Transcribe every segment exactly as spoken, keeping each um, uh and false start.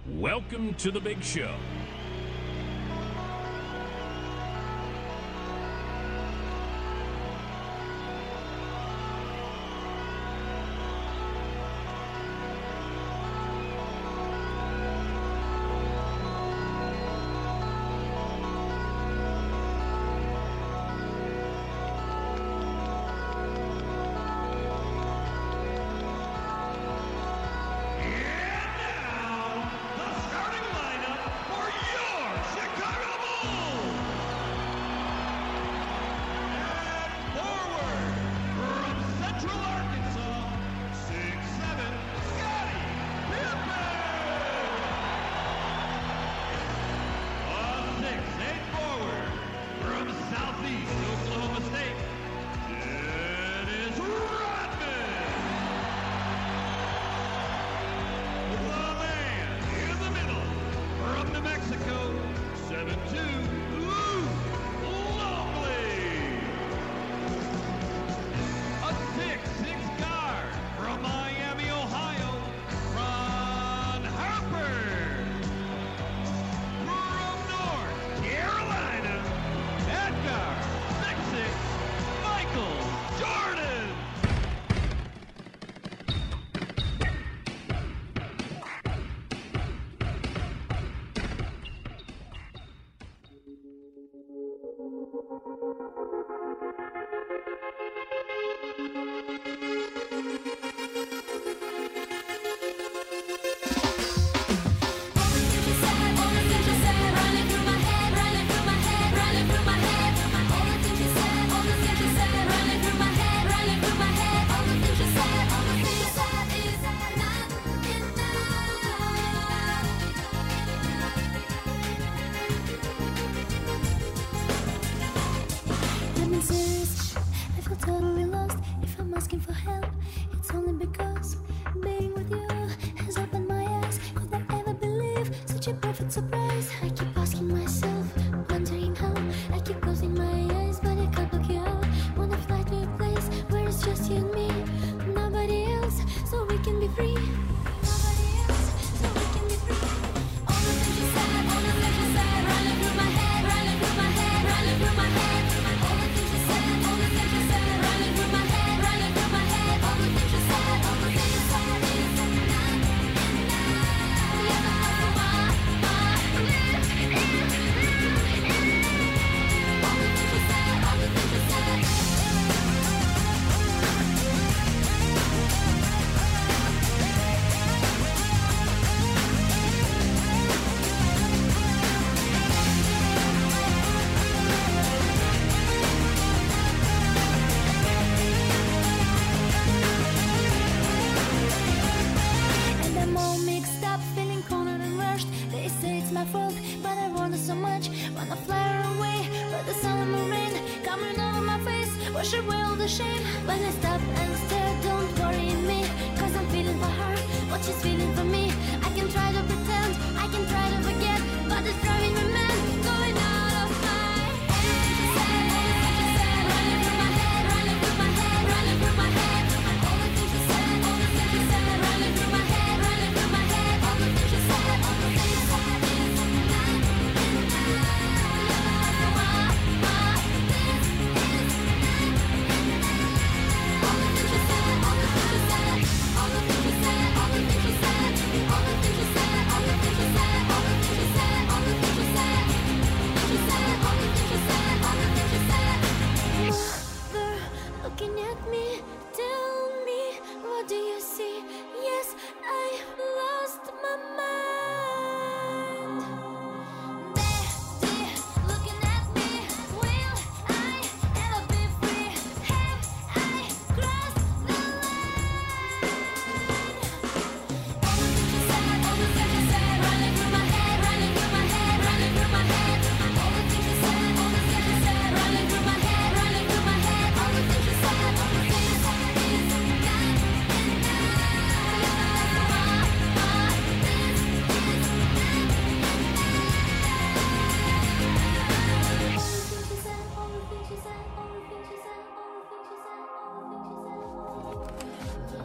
Welcome to the big show. All the things you said, all the things you said, all the things you said.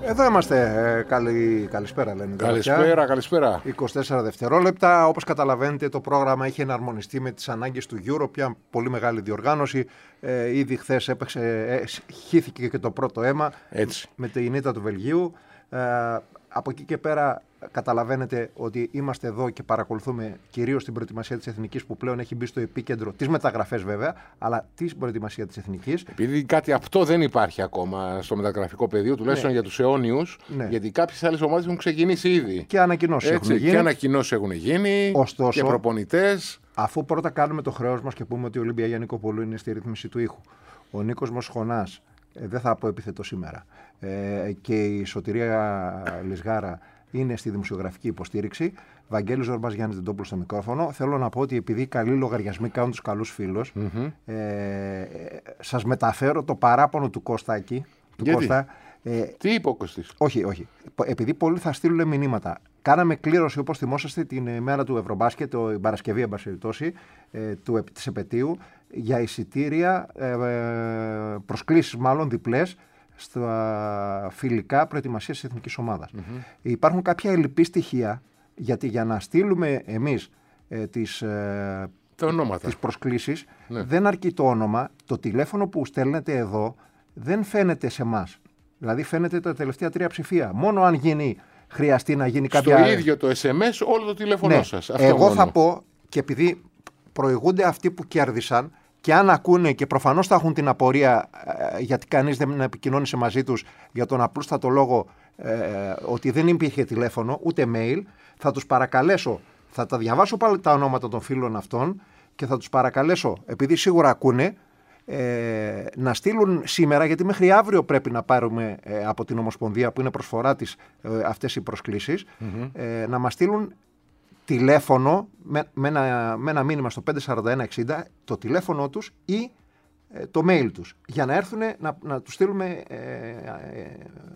Εδώ είμαστε. Καλη... Καλησπέρα, λένε. Καλησπέρα, καλησπέρα. είκοσι τέσσερα δευτερόλεπτα. Όπως καταλαβαίνετε, το πρόγραμμα έχει εναρμονιστεί με τις ανάγκες του Euro. Πια πολύ μεγάλη διοργάνωση. Ε, ήδη χθες έπαιξε, ε, χύθηκε και το πρώτο αίμα. Έτσι. Με την ήττα του Βελγίου. Ε, από εκεί και πέρα, καταλαβαίνετε ότι είμαστε εδώ και παρακολουθούμε κυρίως την προετοιμασία της Εθνικής, που πλέον έχει μπει στο επίκεντρο, τις μεταγραφές βέβαια, αλλά την προετοιμασία της Εθνικής. Επειδή κάτι αυτό δεν υπάρχει ακόμα στο μεταγραφικό πεδίο, τουλάχιστον ναι. για τους αιώνιους, ναι. γιατί κάποιες άλλες ομάδες έχουν ξεκινήσει ήδη. Και ανακοινώσεις έχουν γίνει. Και ανακοινώσεις έχουν γίνει. Ωστόσο, και προπονητές. Αφού πρώτα κάνουμε το χρέος μας και πούμε ότι η Ολύμπια Γιαννικοπούλου είναι στη ρύθμιση του ήχου, ο Νίκος Μοσχονάς, ε, δεν θα πω επιθετό σήμερα, ε, και η Σωτηρία Λισγάρα είναι στη δημοσιογραφική υποστήριξη. Βαγγέλης Ζορμπάς, Γιάννης Δεντόπουλος στο μικρόφωνο. Θέλω να πω ότι επειδή οι καλοί λογαριασμοί κάνουν τους καλούς φίλους, mm-hmm. ε, σας μεταφέρω το παράπονο του Κωστάκη. Του Κώστα. Ε, Τι είπε ο Κωστής? Όχι, όχι. Επειδή πολλοί θα στείλουν μηνύματα. Κάναμε κλήρωση, όπως θυμόσαστε, την μέρα του Ευρωμπάσκετ, την Παρασκευή, εν πάση περιπτώσει, της επετείου, για εισιτήρια, ε, προσκλήσεις μάλλον διπλές, στα φιλικά προετοιμασία της εθνικής ομάδας. Mm-hmm. Υπάρχουν κάποια ελλειπή στοιχεία, γιατί για να στείλουμε εμείς ε, τις, ε, τις προσκλήσεις, ναι. δεν αρκεί το όνομα. Το τηλέφωνο που στέλνετε εδώ δεν φαίνεται σε εμάς. Δηλαδή φαίνεται τα τελευταία τρία ψηφία. Μόνο αν γίνει, χρειαστεί να γίνει κάποια... Στο ίδιο το ες εμ ες όλο το τηλέφωνο ναι. σας. Αυτό Εγώ μόνο. θα πω, και επειδή προηγούνται αυτοί που κέρδισαν, και αν ακούνε, και προφανώς θα έχουν την απορία, ε, γιατί κανείς δεν επικοινώνησε μαζί τους για τον απλούστατο λόγο ε, ότι δεν υπήρχε τηλέφωνο ούτε mail, θα τους παρακαλέσω, θα τα διαβάσω πάλι τα ονόματα των φίλων αυτών και θα τους παρακαλέσω, επειδή σίγουρα ακούνε, ε, να στείλουν σήμερα, γιατί μέχρι αύριο πρέπει να πάρουμε ε, από την Ομοσπονδία, που είναι προσφορά της, ε, αυτές οι προσκλήσεις, mm-hmm. ε, να μας στείλουν τηλέφωνο με, με, ένα, με ένα μήνυμα στο πέντε σαράντα ένα εξήντα, το τηλέφωνο τους ή ε, το mail τους, για να έρθουν να, να τους στείλουμε ε, ε,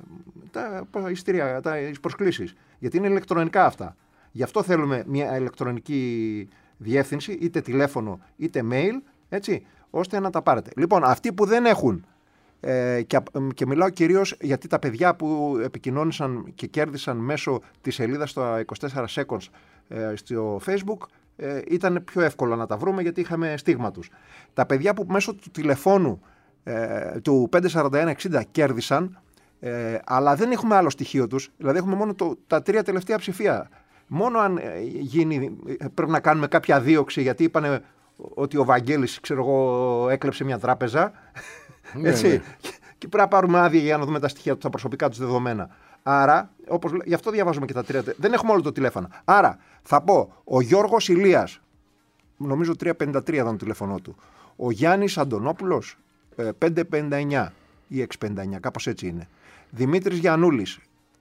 τα εισιτήρια, τα προσκλήσεις, γιατί είναι ηλεκτρονικά αυτά. Γι' αυτό θέλουμε μια ηλεκτρονική διεύθυνση, είτε τηλέφωνο είτε mail, έτσι, ώστε να τα πάρετε. Λοιπόν, αυτοί που δεν έχουν, ε, και, και μιλάω κυρίως γιατί τα παιδιά που επικοινώνησαν και κέρδισαν μέσω της σελίδας στο είκοσι τέσσερα seconds ε, στο Facebook, ε, ήταν πιο εύκολο να τα βρούμε, γιατί είχαμε στίγμα τους. Τα παιδιά που μέσω του τηλεφώνου ε, του πέντε σαράντα ένα εξήντα κέρδισαν, ε, αλλά δεν έχουμε άλλο στοιχείο τους, δηλαδή έχουμε μόνο το, τα τρία τελευταία ψηφία. Μόνο αν ε, γίνει, πρέπει να κάνουμε κάποια δίωξη, γιατί είπανε ότι ο Βαγγέλης, ξέρω εγώ, έκλεψε μια τράπεζα. Ναι, έτσι. ναι. Και, και πρέπει να πάρουμε άδεια για να δούμε τα στοιχεία του, τα προσωπικά του δεδομένα. Άρα, όπως, γι' αυτό διαβάζουμε και τα τρία. Δεν έχουμε όλο το τηλέφωνο. Άρα, θα πω, ο Γιώργος Ηλίας, νομίζω τριακόσια πενήντα τρία ήταν το τηλέφωνο του. Ο Γιάννης Αντωνόπουλος, πεντακόσια πενήντα εννιά ή εξακόσια πενήντα εννιά, κάπως έτσι είναι. Δημήτρης Γιαννούλης,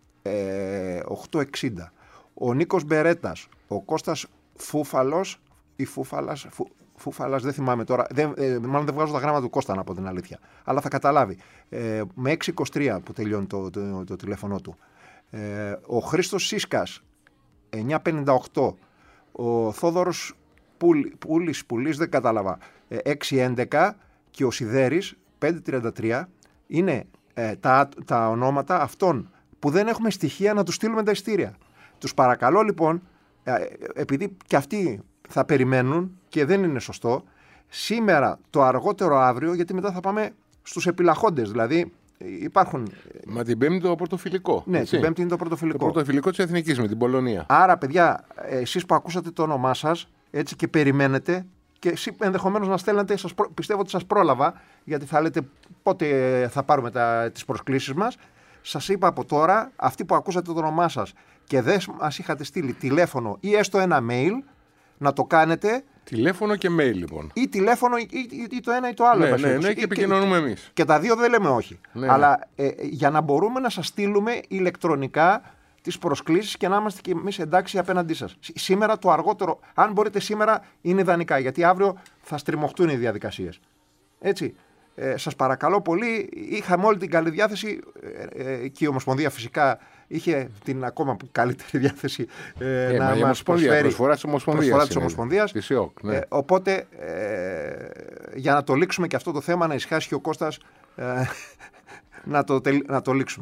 οκτακόσια εξήντα. Ο Νίκος Μπερέτας, ο Κώστας Φούφαλος ή Φούφαλας, φου, Φούφαλας, δεν θυμάμαι τώρα, δεν, ε, μάλλον δεν βγάζω τα γράμματα του Κώστα, να πω την αλήθεια, αλλά θα καταλάβει. Ε, με έξι είκοσι τρία που τελειώνει το, το, το, το τηλέφωνο του. Ε, ο Χρήστος Σίσκας, εννιακόσια πενήντα οκτώ. Ο Θόδωρος Πούλης, Πούλης, Πούλης δεν κατάλαβα, ε, εξακόσια έντεκα. Και ο Σιδέρης, πεντακόσια τριάντα τρία. Είναι ε, τα, τα ονόματα αυτών που δεν έχουμε στοιχεία να τους στείλουμε τα ειστήρια. Τους παρακαλώ λοιπόν, ε, επειδή και αυτοί θα περιμένουν και δεν είναι σωστό, σήμερα το αργότερο αύριο, γιατί μετά θα πάμε στους επιλαχόντες, δηλαδή υπάρχουν... Μα την Πέμπτη το πρωτοφιλικό. Ναι, έτσι. Την Πέμπτη είναι το πρωτοφιλικό. Το πρωτοφιλικό της Εθνικής με την Πολωνία. Άρα παιδιά, εσείς που ακούσατε το όνομά σας, έτσι, και περιμένετε, και εσείς ενδεχομένως να στέλνετε, σας προ... πιστεύω ότι σας πρόλαβα, γιατί θα λέτε πότε θα πάρουμε τα... τις προσκλήσεις μας. Σας είπα από τώρα, αυτοί που ακούσατε το όνομά σας και δεν μας είχατε στείλει τηλέφωνο ή έστω ένα mail, να το κάνετε. Τηλέφωνο και mail λοιπόν. Ή τηλέφωνο ή, ή, ή το ένα ή το άλλο. Ναι, ναι, ναι, και επικοινωνούμε εμείς. Και, και τα δύο δεν λέμε όχι. Ναι, αλλά ε, για να μπορούμε να σας στείλουμε ηλεκτρονικά τις προσκλήσεις και να είμαστε και εμείς εντάξει απέναντί σας. Σήμερα το αργότερο, αν μπορείτε σήμερα, είναι ιδανικά, γιατί αύριο θα στριμωχτούν οι διαδικασίες. Έτσι. Ε, σας παρακαλώ πολύ, είχαμε όλη την καλή διάθεση ε, ε, και η Ομοσπονδία φυσικά είχε την ακόμα καλύτερη διάθεση ε, ε, να μας προσφέρει προσφορά της Ομοσπονδίας. Της Ομοσπονδίας. Της ΕΟΚ, ναι. ε, οπότε ε, για να το λήξουμε και αυτό το θέμα, να ησυχάσει και ο Κώστας, ε, να, το, να το λήξουμε.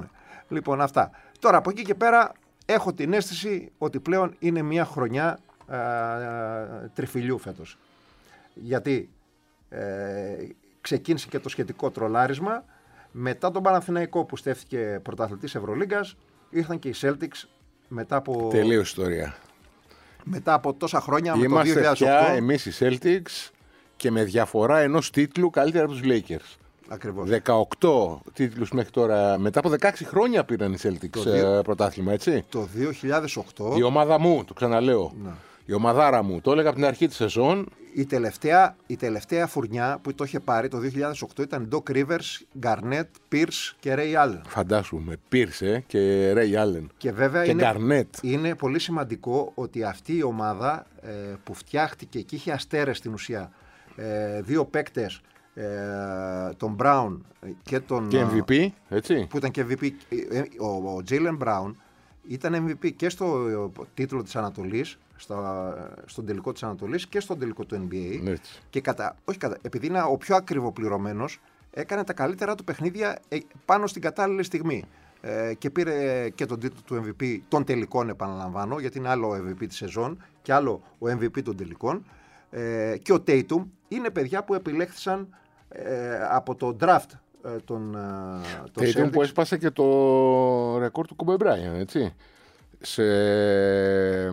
Λοιπόν, αυτά. Τώρα από εκεί και πέρα έχω την αίσθηση ότι πλέον είναι μια χρονιά α, α, τριφυλιού φέτος. Γιατί ε, ξεκίνησε και το σχετικό τρολάρισμα. Μετά τον Παναθηναϊκό που στέφθηκε πρωταθλητής Ευρωλίγκας, ήρθαν και οι Celtics μετά από... Τελείως ιστορία. Μετά από τόσα χρόνια. Είμαστε με το δύο χιλιάδες οκτώ. πια εμείς οι Celtics και με διαφορά ενός τίτλου καλύτερα από τους Lakers. Ακριβώς. δεκαοκτώ τίτλους μέχρι τώρα. Μετά από δεκαέξι χρόνια πήραν οι Celtics το δύο... πρωτάθλημα, έτσι. Το δύο χιλιάδες οκτώ. Η ομάδα μου, το ξαναλέω. Να. Η ομαδάρα μου, το έλεγα από την αρχή της σεζόν. Η τελευταία, η τελευταία φουρνιά που το είχε πάρει το δύο χιλιάδες οκτώ ήταν Doc Rivers, Garnett, Pierce και Ray Allen. Φαντάσου με Pierce και Ray Allen. Και βέβαια και είναι, Garnett. είναι πολύ σημαντικό ότι αυτή η ομάδα ε, που φτιάχτηκε και είχε αστέρες στην ουσία, ε, δύο παίκτες, ε, τον Brown και τον... Και εμ βι πι, έτσι. Που ήταν και εμ βι πι. Ο, ο Jaylen Brown ήταν εμ βι πι και στο τίτλο της Ανατολής, στα, στον τελικό της Ανατολής και στον τελικό του εν μπι έι. Έτσι. Και κατά, όχι κατά, επειδή είναι ο πιο ακριβοπληρωμένος, έκανε τα καλύτερα του παιχνίδια πάνω στην κατάλληλη στιγμή. Ε, και πήρε και τον τίτλο του εμ βι πι των τελικών, επαναλαμβάνω, γιατί είναι άλλο ο εμ βι πι της σεζόν και άλλο ο εμ βι πι των τελικών. Ε, και ο Tatum είναι παιδιά που επιλέχθησαν ε, από το draft ε, των, ε, των Tatum Celtics. που έσπασε και το ρεκόρ του Kobe Bryant, έτσι. Σε ε,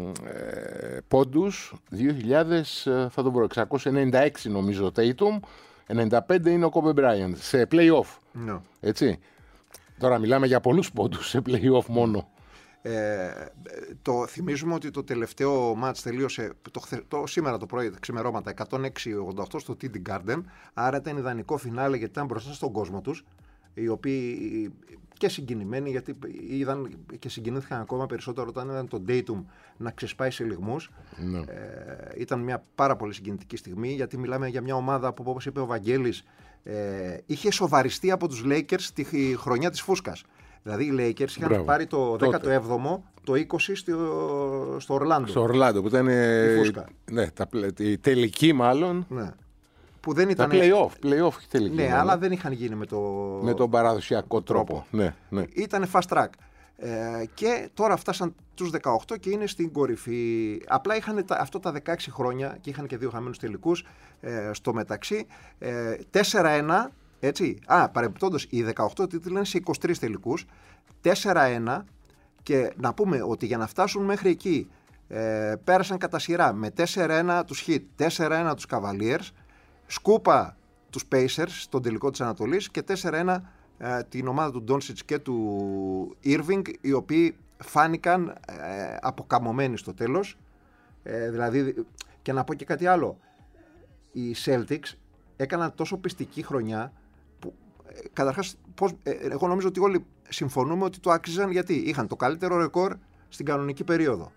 πόντους δύο χιλιάδες, θα το βρω, εξακόσια ενενήντα έξι νομίζω Tatum, ενενήντα πέντε είναι ο Kobe Bryant σε play-off, no. έτσι. Τώρα μιλάμε για πολλούς πόντους σε play-off μόνο. Ε, το θυμίζουμε ότι το τελευταίο μάτς τελείωσε το, το, σήμερα το πρωί, ξημερώματα, εκατόν έξι ογδόντα οκτώ στο τι ντι Garden, άρα ήταν ιδανικό φινάλε γιατί ήταν μπροστά στον κόσμο τους, οι οποίοι και συγκινημένοι, γιατί είδαν και συγκινήθηκαν ακόμα περισσότερο όταν είδαν τον Tatum να ξεσπάει σε λυγμούς. Ναι. Ε, ήταν μια πάρα πολύ συγκινητική στιγμή, γιατί μιλάμε για μια ομάδα που, όπως είπε ο Βαγγέλης, ε, είχε σοβαριστεί από τους Lakers τη χρονιά της φούσκας. Δηλαδή οι Lakers είχαν Μπράβο. πάρει το δέκατο έβδομο, το είκοσι στο, στο Ορλάντο. Στο Ορλάντο που ήταν η φούσκα. Ναι, τα, η τελική μάλλον. Ναι. Που δεν ήταν... Τα play-off, play-off τελική. Ναι, μάλλον. Αλλά δεν είχαν γίνει με, το... με τον παραδοσιακό τρόπο. τρόπο. Ναι, ναι. Ήταν fast track. Ε, και τώρα φτάσαν τους δεκαοκτώ και είναι στην κορυφή. Απλά είχαν τα, αυτό τα δεκαέξι χρόνια και είχαν και δύο χαμένους τελικούς ε, στο μεταξύ. Ε, τέσσερα ένα, έτσι. Α, παρεμπιπτόντως, οι δεκαοκτώ τίτλοι είναι σε είκοσι τρεις τελικούς. τέσσερα ένα και να πούμε ότι για να φτάσουν μέχρι εκεί ε, πέρασαν κατά σειρά με τέσσερα ένα τους Heat, τέσσερα ένα τους Cavaliers, σκούπα τους Pacers στον τελικό της Ανατολής και τέσσερα ένα ε, την ομάδα του Doncic και του Irving, οι οποίοι φάνηκαν ε, αποκαμωμένοι στο τέλος. Ε, δηλαδή, και να πω και κάτι άλλο, οι Celtics έκαναν τόσο πιστική χρονιά που ε, καταρχάς πώς, ε, εγώ νομίζω ότι όλοι συμφωνούμε ότι το άξιζαν, γιατί είχαν το καλύτερο ρεκόρ στην κανονική περίοδο,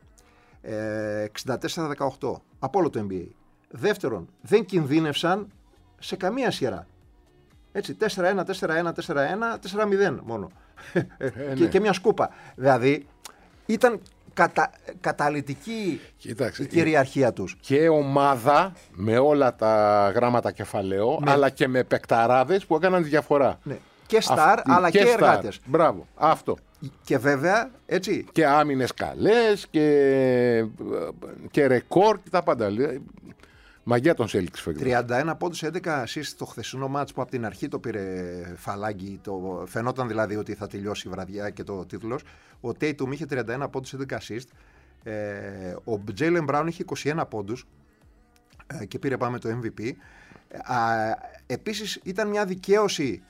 ε, εξήντα τέσσερα δεκαοκτώ από όλο το εν μπι έι. Δεύτερον, δεν κινδύνευσαν σε καμία σειρά. Έτσι, τέσσερα ένα, τέσσερα ένα, τέσσερα ένα, τέσσερα μηδέν μόνο. Ε, και, ναι. και μια σκούπα. Δηλαδή, ήταν κατα, καταλυτική Κοίταξε, η κυριαρχία τους. Και ομάδα με όλα τα γράμματα κεφαλαίο, ναι. αλλά και με παικταράδες που έκαναν τη διαφορά. Ναι. Και στάρ, αλλά και, και εργάτες. Μπράβο, αυτό. Και βέβαια, έτσι. Και άμυνες καλές και, και ρεκόρ και τα πάντα. Μαγιά των Celtics φέτος. τριάντα ένα πόντους, έντεκα assist στο χθεσινό μάτς που από την αρχή το πήρε φαλάγγι. Το... Φαινόταν δηλαδή ότι θα τελειώσει η βραδιά και το τίτλος. Ο Tatum είχε τριάντα ένα πόντους, έντεκα assist. Ε, ο Jaylen Brown είχε είκοσι ένα πόντους ε, και πήρε πάμε το εμ βι πι. Ε, επίσης ήταν μια δικαίωση,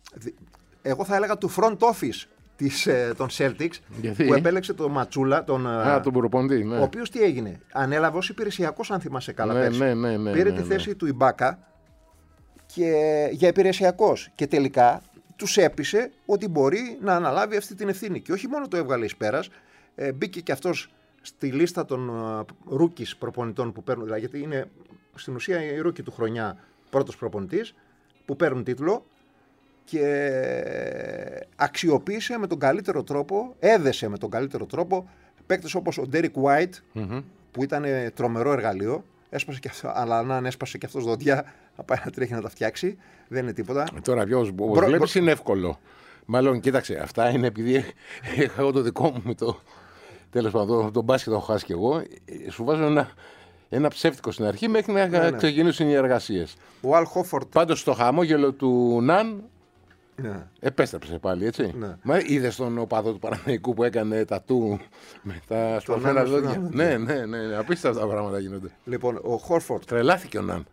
εγώ θα έλεγα του front office της, ε, των Celtics. Γιατί? Που επέλεξε τον Ματσούλα, τον, Α, τον προπονητή, ναι. Ο οποίος τι έγινε, ανέλαβε ως υπηρεσιακός, αν θυμάσαι καλά, ναι, ναι, ναι, ναι, πήρε ναι, τη ναι. θέση του Ιμπάκα και, για υπηρεσιακός, και τελικά τους έπεισε ότι μπορεί να αναλάβει αυτή την ευθύνη, και όχι μόνο το έβγαλε εις πέρας, ε, μπήκε και αυτός στη λίστα των rookies προπονητών που παίρνουν, δηλαδή, γιατί είναι στην ουσία η rookie του χρονιά πρώτος προπονητής που παίρνουν τίτλο, και αξιοποίησε με τον καλύτερο τρόπο, έδεσε με τον καλύτερο τρόπο παίκτες όπως ο Derek White, mm-hmm. που ήταν τρομερό εργαλείο, έσπασε και αυτό, αλλά αν έσπασε και αυτός δόντια, θα πάει να τρέχει να τα φτιάξει, δεν είναι τίποτα. Τώρα ποιος, όπως βλέπεις, είναι εύκολο. Μάλλον, κοίταξε, αυτά είναι επειδή είχα εγώ το δικό μου με το. Τέλος πάντων, τον μπάσκετ το έχω χάσει κι εγώ. Σου βάζω ένα, ένα ψεύτικο στην αρχή μέχρι να ναι, ναι. ξεκινήσουν οι εργασίες. Ο Αλ Χόφορντ. Πάντως στο χαμόγελο του Ναν. Ναι. Επέστρεψε πάλι, έτσι. Ναι. Μα είδες τον οπαδό του Παναθηναϊκού που έκανε τατού με τα σπορφένα δόντια. Ναι, ναι, ναι, ναι, απίστευτα τα πράγματα γίνονται. Λοιπόν, ο Χόρφορντ. Τρελάθηκε ο Ναν.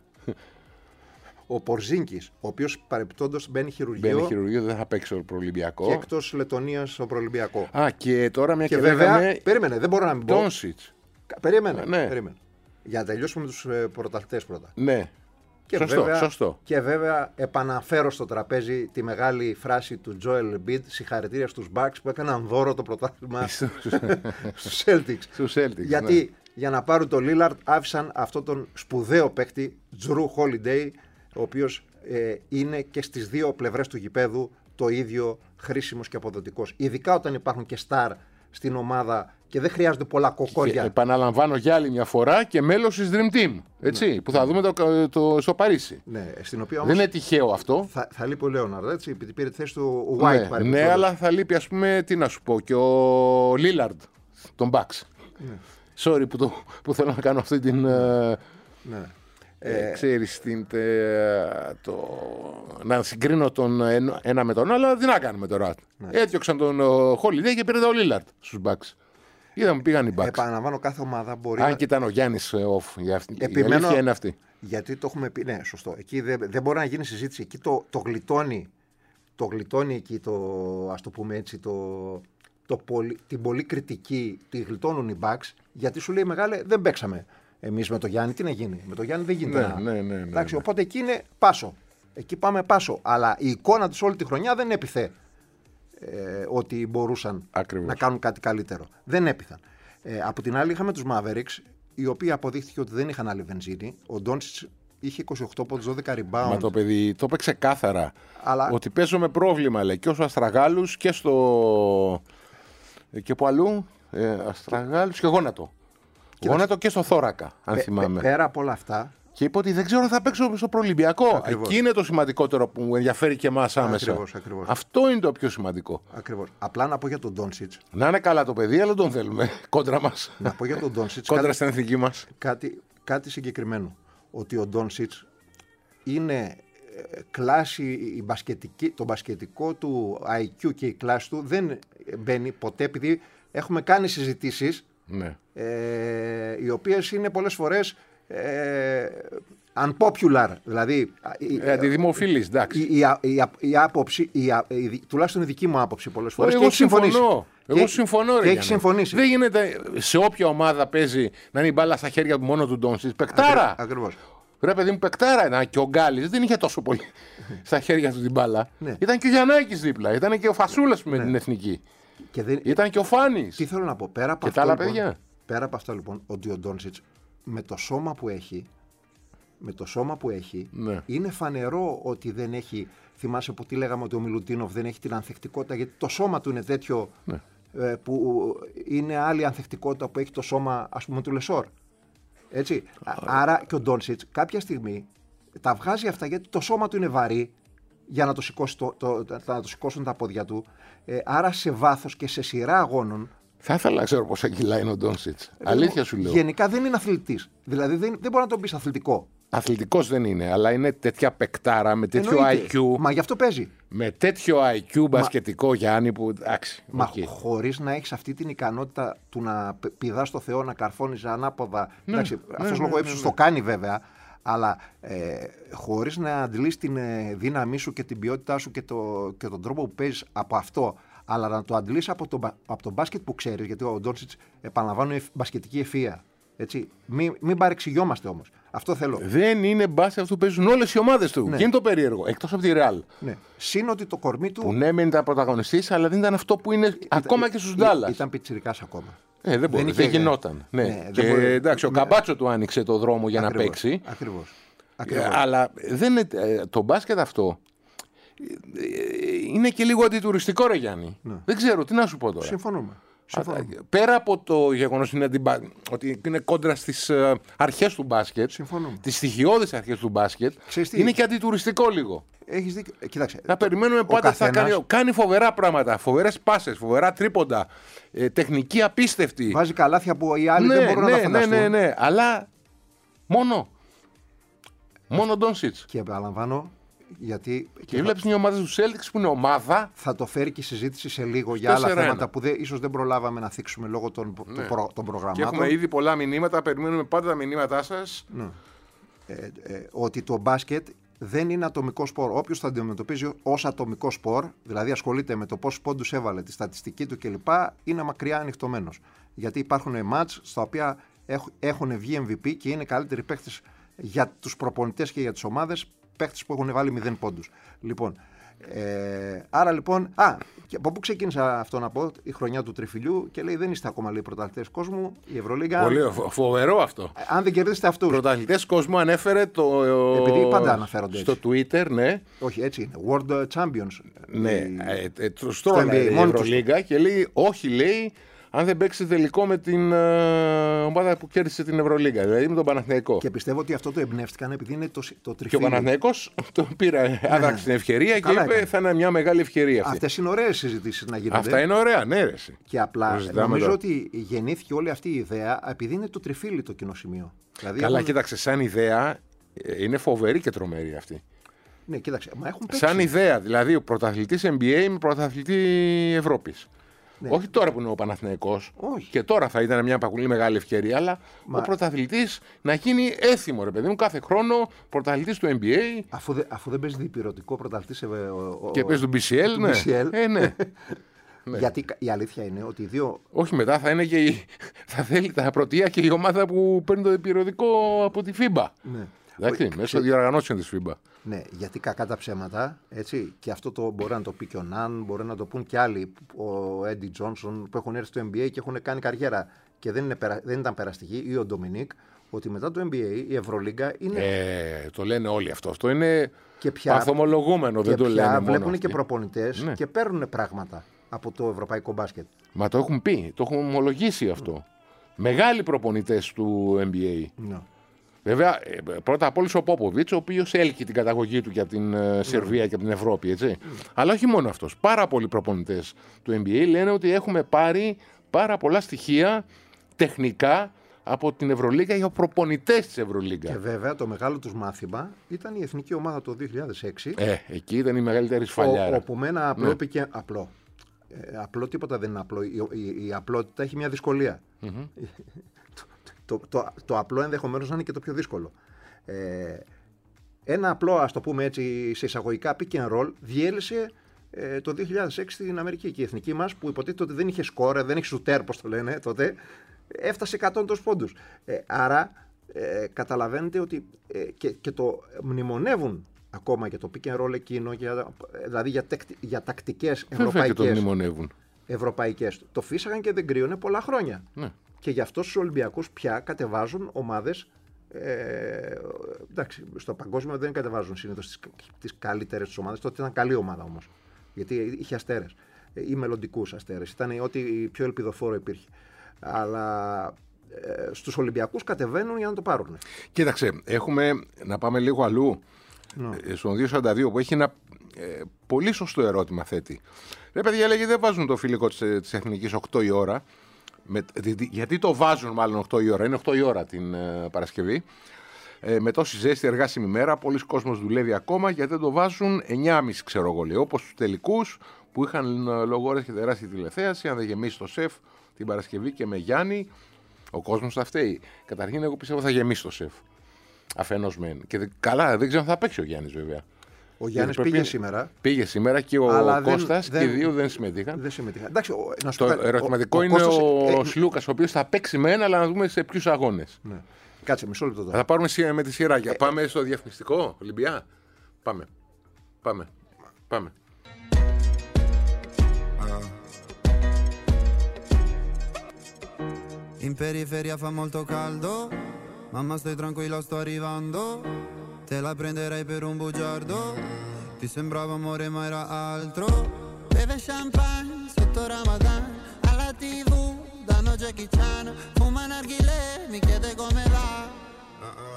Ο Πορζίνκης, ο οποίος παρεπιπτόντως μπαίνει χειρουργείο. Μπαίνει χειρουργείο, δεν θα παίξει ο προολυμπιακό. Και εκτός Λετωνίας στο προολυμπιακό. Α, και τώρα μια και, και βέβαια. Λέγαμε... Περίμενε, δεν μπορώ να μην πω. Τόνσιτς. Περίμενε, ναι. περίμενε. Για να τελειώσουμε με τους ε, πρωταθλητές πρώτα. Ναι. Και σωστό, βέβαια, σωστό. Και βέβαια επαναφέρω στο τραπέζι τη μεγάλη φράση του Joel Embiid, συγχαρητήρια στους Bucks που έκαναν δώρο το πρωτάθλημα στους Celtics. Στους Celtics, γιατί ναι. για να πάρουν το Lillard άφησαν αυτόν τον σπουδαίο παίκτη, Drew Holiday, ο οποίος ε, είναι και στις δύο πλευρές του γηπέδου το ίδιο χρήσιμος και αποδοτικός. Ειδικά όταν υπάρχουν και star στην ομάδα και δεν χρειάζονται πολλά κοκόρια. Και επαναλαμβάνω για άλλη μια φορά και μέλος της Dream Team. Έτσι, ναι. Που θα δούμε το, το, στο Παρίσι. Ναι, στην οποία όμως δεν είναι τυχαίο αυτό. Θα, θα λείπει ο Λέοναρντ, έτσι, επειδή πήρε τη θέση του White. Ναι, ναι, αλλά θα λείπει, ας πούμε, τι να σου πω, και ο Lillard, τον Bucks. Ναι. Sorry που, το, που θέλω να κάνω αυτή την. Ναι. Ε, ξέρεις, την, τε, το, να συγκρίνω τον ένα με τον άλλο, αλλά τι να κάνουμε τώρα. Ναι. Έδιωξαν τον Holiday και πήρε τον Lillard στους Bucks. Είδαμε, πήγαν οι Bucks. Επαναλαμβάνω, κάθε ομάδα μπορεί. Αν και ήταν ο Γιάννης off. Για αυτή, επιμένω, η αλήθεια είναι αυτή. Γιατί το έχουμε πει. Ναι, σωστό. Εκεί δεν, δεν μπορεί να γίνει συζήτηση. Εκεί το, το γλιτώνει. Το γλιτώνει εκεί το, ας το πούμε έτσι, το, το πολυ, την πολύ κριτική τη γλιτώνουν οι Bucks. Γιατί σου λέει μεγάλε, δεν παίξαμε εμείς με το Γιάννη. Τι να γίνει. Με το Γιάννη δεν γίνεται. Ναι, να... ναι, ναι, ναι, Εντάξει, ναι. Οπότε εκεί είναι πάσο. Εκεί πάμε πάσο. Αλλά η εικόνα τους όλη τη χρονιά δεν έπιθε ε, ότι μπορούσαν Ακριβώς. να κάνουν κάτι καλύτερο. Δεν έπιθαν. Ε, από την άλλη είχαμε τους Mavericks, οι οποίοι αποδείχθηκε ότι δεν είχαν άλλη βενζίνη. Ο Ντόντσιτς είχε είκοσι οκτώ πόντους, δώδεκα rebound. Μα το παιδί το είπε ξεκάθαρα. Αλλά... Ότι παίζω με πρόβλημα, λέει, και όσο Αστραγάλους και στο. Και που αλλού. Ε, Αστραγάλους και γόνατο. Και γόνατο και στο θώρακα, αν πε, θυμάμαι. Πε, πέρα από όλα αυτά. Και είπε ότι δεν ξέρω αν θα παίξω στο προολυμπιακό. Εκεί είναι το σημαντικότερο που μου ενδιαφέρει και εμάς άμεσα. Ακριβώς, ακριβώς. Αυτό είναι το πιο σημαντικό. Ακριβώς. Απλά να πω για τον Ντόντσιτς. Να είναι καλά το παιδί, αλλά τον θέλουμε κόντρα μας. Να πω για τον Ντόντσιτς. Κόντρα κάτι, στην εθνική μας. Κάτι, κάτι συγκεκριμένο. Ότι ο Ντόντσιτς είναι κλάση, η μπασκετική, το μπασκετικό του άι κιου και η κλάση του δεν μπαίνει ποτέ, επειδή έχουμε κάνει συζητήσεις ναι. ε, οι οποίες είναι πολλές φορές ε, unpopular, δηλαδή ε, αντιδημοφιλής, εντάξει. Η, η, η, η άποψη, η, η, τουλάχιστον η δική μου άποψη πολλές φορές. Εγώ συμφωνώ. Εγώ και, συμφωνώ. Και έχει συμφωνήσει. Δεν γίνεται σε όποια ομάδα παίζει να είναι η μπάλα στα χέρια του μόνο του Ντόντσιτς. Πεκτάρα. Ακριβώς. Ρε παιδί μου, πεκτάρα ήταν και ο Γκάλης δεν είχε τόσο πολύ στα χέρια του την μπάλα. Ναι. Ήταν και ο Γιαννάκης δίπλα. Ήταν και ο Φασούλας με ναι. την εθνική. Και δεν... Ήταν και ο Φάνης. Τι θέλω να πω. Πέρα από και αυτό, τα άλλα λοιπόν, παιδιά. Πέρα από αυτό λοιπόν, ότι ο Ντόντσιτς με το σώμα που έχει, με το σώμα που έχει, ναι. είναι φανερό ότι δεν έχει. Θυμάσαι που τι λέγαμε ότι ο Μιλουτίνοφ δεν έχει την ανθεκτικότητα, γιατί το σώμα του είναι τέτοιο ναι. ε, που είναι άλλη ανθεκτικότητα που έχει το σώμα, ας πούμε, του Λεσόρ. Έτσι. Άρα και ο Ντόντσιτς κάποια στιγμή τα βγάζει αυτά γιατί το σώμα του είναι βαρύ για να το, σηκώσει το, το, το, να το σηκώσουν τα πόδια του. Ε, άρα σε βάθος και σε σειρά αγώνων. Θα ήθελα να ξέρω πόσα κιλά είναι ο Ντόντσιτς. Αλήθεια σου λέω. Γενικά δεν είναι αθλητής. Δηλαδή δεν, δεν μπορεί να τον πεις αθλητικό. Αθλητικός δεν είναι, αλλά είναι τέτοια παικτάρα με τέτοιο Εννοείται. άι κιου. Μα γι' αυτό παίζει. Με τέτοιο άι κιου μπασκετικό Μα... Γιάννη που. Εντάξει, Μα okay. χωρίς να έχεις αυτή την ικανότητα του να πηδάς στο Θεό, να καρφώνεις ανάποδα. Ναι, Εντάξει, ναι, αυτός ναι, λόγω ναι, ύψους ναι, ναι. το κάνει βέβαια. Αλλά ε, χωρίς να αντιλείς την ε, δύναμή σου και την ποιότητά σου και, το, και τον τρόπο που παίζεις από αυτό, αλλά να το αντιλείς από το, από το μπάσκετ που ξέρεις, γιατί ο Ντόντσιτς επαναλαμβάνω μπασκετική ευφυΐα. Έτσι. Μην, μην παρεξηγιόμαστε όμως. Αυτό θέλω. Δεν είναι μπάσκετ αυτό που παίζουν όλες οι ομάδες του. Ναι. Και είναι το περίεργο. Εκτός από τη Ρεάλ. Ναι. Συν ότι το κορμί του. Που ναι, μεν ήταν πρωταγωνιστής, αλλά δεν ήταν αυτό που είναι ήταν, ακόμα και στους Ντάλλας. Ήταν πιτσιρικάς ακόμα. Ε, δεν μπορεί, δεν, δεν γινόταν. Ναι. Ναι, και, δεν μπορεί, εντάξει, ο ναι. Καμπάτσο του άνοιξε το δρόμο για ακριβώς, να παίξει. Ακριβώς. Ακριβώς. Αλλά δεν, το μπάσκετ αυτό είναι και λίγο αντιτουριστικό, ρε Γιάννη. Ναι. Δεν ξέρω, τι να σου πω τώρα. Συμφωνούμε. Συμφωνούμε. Πέρα από το γεγονός ότι είναι κόντρα στις αρχές του μπάσκετ, τις στοιχειώδεις αρχές του μπάσκετ, είναι και αντιτουριστικό λίγο. Έχεις δίκιο. Κοίταξε. Θα περιμένουμε πάντα καθένας... θα κάνει, κάνει φοβερά πράγματα. Φοβερές πάσες, φοβερά τρίποντα. Ε, τεχνική απίστευτη. Βάζει καλάθια που οι άλλοι ναι, δεν μπορούν ναι, να τα φανταστούν. Ναι, ναι, ναι. Αλλά μόνο. Μόνο Ντόνσιτς. Και επαναλαμβάνω. Γιατί και βλέπει θα... μια ομάδα του Celtics που είναι ομάδα. Θα το φέρει και η συζήτηση σε λίγο για άλλα θέματα που δεν, ίσως δεν προλάβαμε να θίξουμε λόγω των, ναι. προ, των προγραμμάτων. Και έχουμε ήδη πολλά μηνύματα. Περιμένουμε πάντα τα μηνύματά σας. Ναι. Ε, ε, ότι το μπάσκετ δεν είναι ατομικό σπορ. Όποιος το αντιμετωπίζει ως ατομικό σπορ, δηλαδή ασχολείται με το πόσους πόντους έβαλε, τη στατιστική του κλπ., είναι μακριά ανοιχτωμένος. Γιατί υπάρχουν μάτς στα οποία έχουν βγει εμ βι πι και είναι καλύτεροι παίχτες για τους προπονητές και για τις ομάδες. Παίχτες που έχουν βάλει μηδέν πόντους. Λοιπόν, ε, άρα λοιπόν. Α, και από πού ξεκίνησα αυτό να πω, η χρονιά του Τριφυλιού και λέει: δεν είστε ακόμα λέει πρωταθλητές κόσμου, η Ευρωλίγκα. Πολύ φοβερό αυτό. Αν δεν κερδίσετε αυτούς. Πρωταθλητές κόσμου ανέφερε το. Επειδή πάντα αναφέρονται στο έτσι. Twitter, ναι. Όχι, έτσι είναι. World Champions. Ναι, η... ε, ε, το στρώνα η Ευρωλίγκα και λέει: όχι, λέει. Αν δεν παίξει τελικό με την uh, ομάδα που κέρδισε την Ευρωλίγκα, δηλαδή με τον Παναθηναϊκό. Και πιστεύω ότι αυτό το εμπνεύστηκαν επειδή είναι το, το τριφύλι. Και ο Παναθηναϊκός το πήρε, άδραξε την ευκαιρία και είπε έκανε. Θα είναι μια μεγάλη ευκαιρία αυτή. Αυτές είναι ωραίες συζητήσεις να γίνονται. Αυτά είναι ωραία, ναι, ρε. Και απλά νομίζω το... ότι γεννήθηκε όλη αυτή η ιδέα επειδή είναι το τριφύλι το κοινό σημείο. Δηλαδή καλά, έχουν... κοίταξε, σαν ιδέα είναι φοβερή και τρομερή αυτή. Ναι, κοίταξε, μα έχουν παίξει. Σαν ιδέα, δηλαδή ο πρωταθλητής N B A με πρωταθλητή Ευρώπης. Ναι. Όχι τώρα που είναι ο Παναθηναϊκός. Όχι. Και τώρα θα ήταν μια πολύ μεγάλη ευκαιρία, αλλά Μα... ο πρωταθλητής να γίνει έθιμο, ρε παιδί μου, κάθε χρόνο πρωταθλητής του N B A. Αφού, δε, αφού δεν παίζει διπυρωτικό πρωταθλητής. Και παίζει του μπι σι ελ, ναι. μπι σι ελ. Ε, ναι. Ναι. Γιατί η αλήθεια είναι ότι οι δύο. Όχι, μετά θα είναι και η... θα θέλει τα πρωτεία και η ομάδα που παίρνει το διπυρωτικό από τη φίμπα. Ναι. Εντάξει, μέσω ξε... διοργανώσεων της φίμπα. Ναι, γιατί κακά τα ψέματα, έτσι, και αυτό το μπορεί να το πει και ο Ναν, μπορεί να το πούν και άλλοι, ο Έντι Τζόνσον που έχουν έρθει στο N B A και έχουν κάνει καριέρα και δεν, είναι, δεν ήταν περαστική, ή ο Ντομινίκ, ότι μετά το N B A η Ευρωλίγκα είναι. Ε, το λένε όλοι αυτό. Αυτό είναι και πια... παθομολογούμενο, δεν το λένε. Βλέπουν μόνο και προπονητές ναι. και παίρνουν πράγματα από το ευρωπαϊκό μπάσκετ. Μα το έχουν πει, το έχουν ομολογήσει αυτό. Mm. Μεγάλοι προπονητές του N B A. No. Βέβαια, πρώτα απ' όλου ο Πόποβιτς, ο οποίος έλκει την καταγωγή του για την mm. Σερβία και από την Ευρώπη, έτσι. Mm. Αλλά όχι μόνο αυτός. Πάρα πολλοί προπονητές του N B A λένε ότι έχουμε πάρει πάρα πολλά στοιχεία τεχνικά από την Ευρωλίγκα για προπονητές της Ευρωλίγκα. Και βέβαια το μεγάλο τους μάθημα ήταν η εθνική ομάδα το δύο χιλιάδες έξι. Ε, εκεί ήταν η μεγαλύτερη σφαλιάρα. Όπου με ένα απλό, ναι. επικε... απλό. Ε, απλό τίποτα δεν είναι απλό. Η, η, η απλότητα έχει μια δυσκολία. Mm-hmm. Το, το, το απλό ενδεχομένως να είναι και το πιο δύσκολο. Ε, ένα απλό, ας το πούμε έτσι, σε εισαγωγικά pick and roll διέλυσε ε, το δύο χιλιάδες έξι στην Αμερική και η εθνική μας που υποτίθεται ότι δεν είχε σκόρ, δεν είχε σουτέρ, πώς το λένε τότε, έφτασε εκατό τόσους πόντους. Ε, άρα ε, καταλαβαίνετε ότι ε, και, και το μνημονεύουν ακόμα και το pick and roll εκείνο, για, δηλαδή για, τεκ, για τακτικές ευρωπαϊκές. Και το μνημονεύουν. Ευρωπαϊκές. Το φύσαγαν και δεν κρύωνε πολλά χρόνια. Ναι. Και γι' αυτό στους Ολυμπιακούς πια κατεβάζουν ομάδες. Ε, εντάξει, στο παγκόσμιο δεν κατεβάζουν συνήθως τις, τις καλύτερες τις ομάδες. Τότε ήταν καλή ομάδα όμως. Γιατί είχε αστέρες ή μελλοντικούς αστέρες. Ήταν ό,τι πιο ελπιδοφόρο υπήρχε. Αλλά ε, στους Ολυμπιακούς κατεβαίνουν για να το πάρουν. Κοίταξε, έχουμε να πάμε λίγο αλλού. No. Στον δύο σαράντα δύο που έχει ένα ε, πολύ σωστό ερώτημα θέτει. Ρε παιδιά, λέγει δεν βάζουν το φιλικό της, της Εθνικής οκτώ η ώρα. Με, γιατί το βάζουν μάλλον οκτώ η ώρα. Είναι οκτώ η ώρα την ε, Παρασκευή. Ε, με τόση ζέστη εργάσιμη μέρα, πολλοί κόσμος δουλεύει ακόμα γιατί δεν το βάζουν εννιά και μισή ξέρω εγώ λέει. Όπως τους τελικούς που είχαν ε, λόγω ώρες και τεράστια τηλεθέαση. Αν δεν γεμίσει το σεφ την Παρασκευή και με Γιάννη, ο κόσμος θα φταίει. Καταρχήν, εγώ πιστεύω θα γεμίσει το σεφ. Αφενός μεν. Και καλά, δεν ξέρω αν θα παίξει ο Γιάννης βέβαια. Ο Γιάννης πήγε πρέπει... σήμερα. Πήγε σήμερα και ο αλλά Κώστας δεν, και οι δύο δεν συμμετείχαν. Δεν συμμετείχαν. Εντάξει, ο, να το πω, ερωτηματικό ο, ο είναι Κώστας, ο ε, Σλούκας, ο οποίος θα παίξει με ένα, αλλά να δούμε σε ποιους αγώνες. Ναι. Κάτσε, μισό λεπτό τώρα. Θα πάρουμε με τη σειρά. Ε, πάμε ε, στο διαφημιστικό, Ολυμπιά. Πάμε. Πάμε. Πάμε. In periferia fa molto caldo, mamma stai tranquilla sto arrivando, te la prenderei per un bugiardo, ti sembrava amore ma era altro, beve champagne sotto Ramadan, alla tivù danno Jackie Chan, fuma narghilè, mi chiede come va,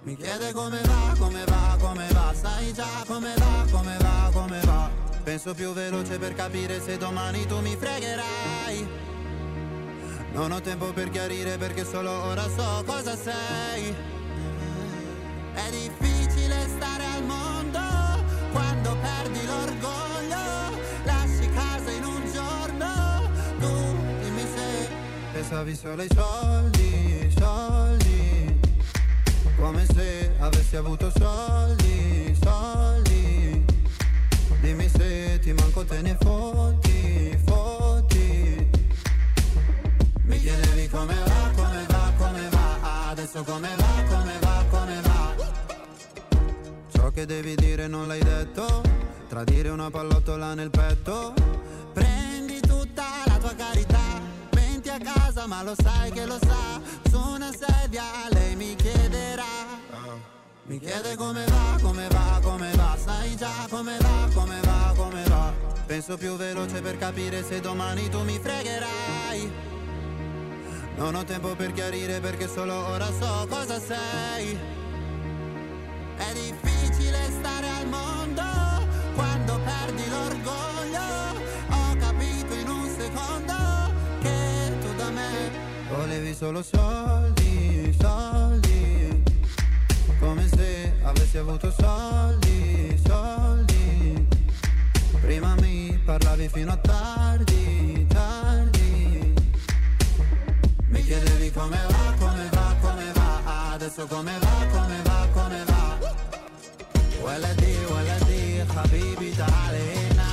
Mi chiede come va, come va, come va, sai già come va, come va, come va. Penso più veloce per capire se domani tu mi fregherai. Non ho tempo per chiarire perché solo ora so cosa sei. È difficile stare al mondo quando perdi l'orgoglio. Lasci casa in un giorno, tu dimmi se pensavi solo ai soldi, soldi. Come se avessi avuto soldi, soldi. Dimmi se ti manco te ne fotti, fotti. Mi chiedevi come va, come va, come va. Adesso come va, come va, come va. Ciò che devi dire non l'hai detto. Tradire una pallottola nel petto. Prendi tutta la tua carità. Venti a casa ma lo sai che lo sa. Su una sedia lei mi chiederà. Mi chiede come va, come va, come va. Sai già come va, come va, come va. Penso più veloce per capire se domani tu mi fregherai. Non ho tempo per chiarire perché solo ora so cosa sei. È difficile stare al mondo quando perdi l'orgoglio. Ho capito in un secondo che tu da me volevi solo soldi, soldi. Come se avessi avuto soldi, soldi. Prima mi parlavi fino a tardi, tardi. Mi chiedevi come va, come va, come va. Adesso come va, come va, come va. Waladi, waladi, habibi ta'alina.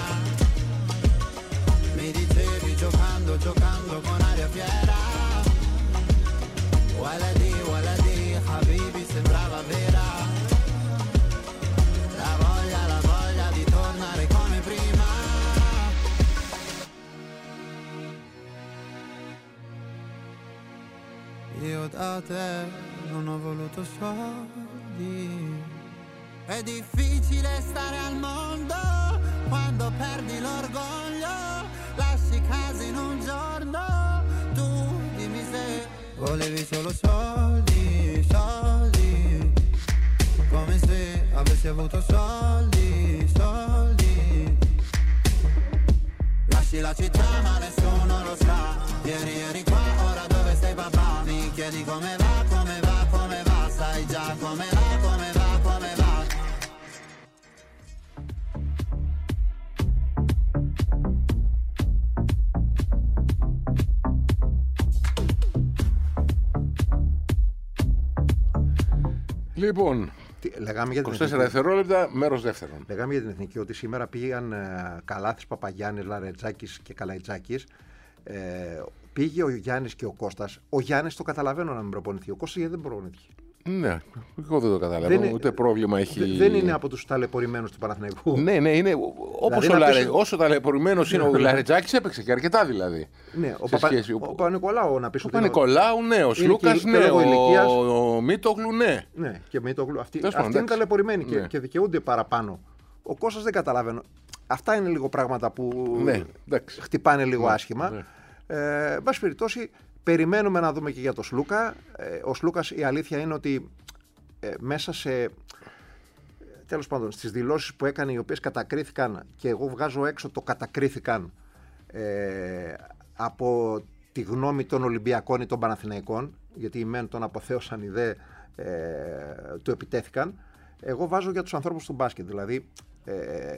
Mi dicevi giocando, giocando con aria fiera. Waladi, waladi, habibi sembrava vera. La voglia, la voglia di tornare come prima. Io da te non ho voluto soldi. È difficile stare al mondo quando perdi l'orgoglio. Lasci casa in un giorno, tu dimmi se volevi solo soldi, soldi. Come se avessi avuto soldi, soldi. Lasci la città ma nessuno lo sa. Ieri eri qua, ora dove sei papà? Mi chiedi come va, come va, come va. Sai già come va, come va, come va. Λοιπόν, λέγαμε για την είκοσι τέσσερα εθνική. δευτερόλεπτα, μέρος δεύτερον. Λέγαμε για την εθνική ότι σήμερα πήγαν ε, Καλάθης, Παπαγιάννης, Λαρετζάκης και Καλαϊτζάκης. Ε, πήγε ο Γιάννης και ο Κώστας. Ο Γιάννης το καταλαβαίνω να μην προπονηθεί. Ο Κώστας γιατί δεν προπονήθηκε. Ναι, εγώ δεν το καταλαβαίνω. Δεν, ούτε πρόβλημα έχει. Δεν είναι από τους ταλαιπωρημένους του Παναθηναϊκού. Ναι, ναι, είναι. Όπως δηλαδή, Λαρε... πεις... όσο ταλαιπωρημένος είναι ο Λαρετζάκης, έπαιξε και αρκετά δηλαδή. Ναι, ο, Παπα... σχέση... ο Παπα-Νικολάου να πεις ο ότι. Ο Παπα-Νικολάου, ναι, ο Σλούκας, ναι, ο, ο Μίτογλου, ναι. Ναι, και Μίτογλου. Αυτοί, αυτοί είναι ταλαιπωρημένοι ναι. και, και δικαιούνται παραπάνω. Ο Κώστας δεν καταλαβαίνω. Αυτά είναι λίγο πράγματα που ναι, χτυπάνε λίγο ναι, άσχημα. Ναι. Ε, εν πάση περιπτώσει, περιμένουμε να δούμε και για τον Σλούκα. Ε, ο Σλούκας, η αλήθεια είναι ότι ε, μέσα σε. Τέλος πάντων, στις δηλώσεις που έκανε, οι οποίες κατακρίθηκαν, και εγώ βγάζω έξω το κατακρίθηκαν ε, από τη γνώμη των Ολυμπιακών ή των Παναθηναϊκών, γιατί οι μεν τον αποθέωσαν, οι δε ε, του επιτέθηκαν. Εγώ βάζω για τους ανθρώπους του μπάσκετ. Δηλαδή, ε,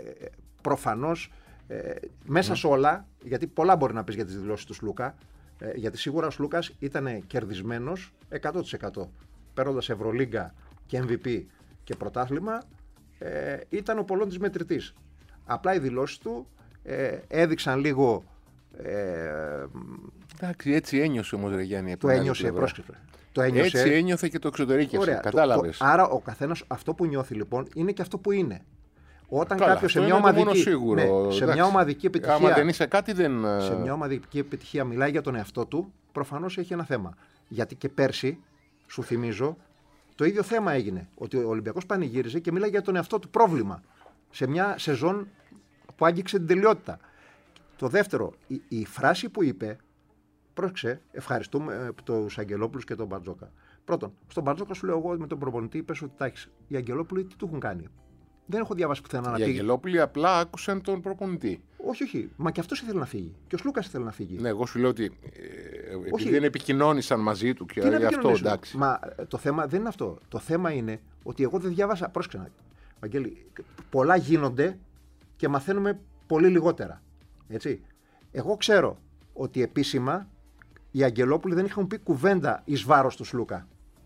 προφανώς ε, μέσα mm. σε όλα, γιατί πολλά μπορεί να πεις για τις δηλώσεις του Σλούκα, ε, γιατί σίγουρα ο Σλούκας ήταν κερδισμένος εκατό τοις εκατό. Παίρνοντας Ευρωλίγκα και εμ βι πι και πρωτάθλημα, ε, ήταν ο πολλών της μετρητής. Απλά οι δηλώσεις του ε, έδειξαν λίγο. Ε, Εντάξει, έτσι ένιωσε όμως, ρε Γιάννη. Το ένιωσε, πρόσκληση. Το ένιωσε. Έτσι ένιωθε και το εξωτερήκευσε. Κατάλαβες. Άρα ο καθένας αυτό που νιώθει λοιπόν είναι και αυτό που είναι. Όταν κάποιος σε μια ομαδική, ναι, σε μια ομαδική επιτυχία. Άμα δεν είσαι κάτι, δεν. Σε μια ομαδική επιτυχία μιλάει για τον εαυτό του, προφανώς έχει ένα θέμα. Γιατί και πέρσι, σου θυμίζω, το ίδιο θέμα έγινε. Ότι ο Ολυμπιακός πανηγύριζε και μιλάει για τον εαυτό του πρόβλημα. Σε μια σεζόν που άγγιξε την τελειότητα. Το δεύτερο, η, η φράση που είπε, πρόσεξε, ευχαριστούμε τους Αγγελόπουλους και τον Μπαρτζόκα. Πρώτον, στον Μπαρτζόκα σου λέω εγώ με τον προπονητή, πες ότι τάχεις. Οι Αγγελόπουλοι τι του έχουν κάνει. Δεν έχω διαβάσει πουθενά να πει. Οι Αγγελόπουλοι απλά άκουσαν τον προπονητή. Όχι, όχι. Μα και αυτός ήθελε να φύγει. Και ο Σλούκας ήθελε να φύγει. Ναι, εγώ σου λέω ότι. Ε, επειδή δεν επικοινώνησαν μαζί του και γι' αυτό εντάξει. Μα το θέμα δεν είναι αυτό. Το θέμα είναι ότι εγώ δεν διάβασα. Πρόσεξε, Βαγγέλη, πολλά γίνονται και μαθαίνουμε πολύ λιγότερα. Έτσι. Εγώ ξέρω ότι επίσημα οι Αγγελόπουλοι δεν είχαν πει κουβέντα εις βάρος του Σλούκα.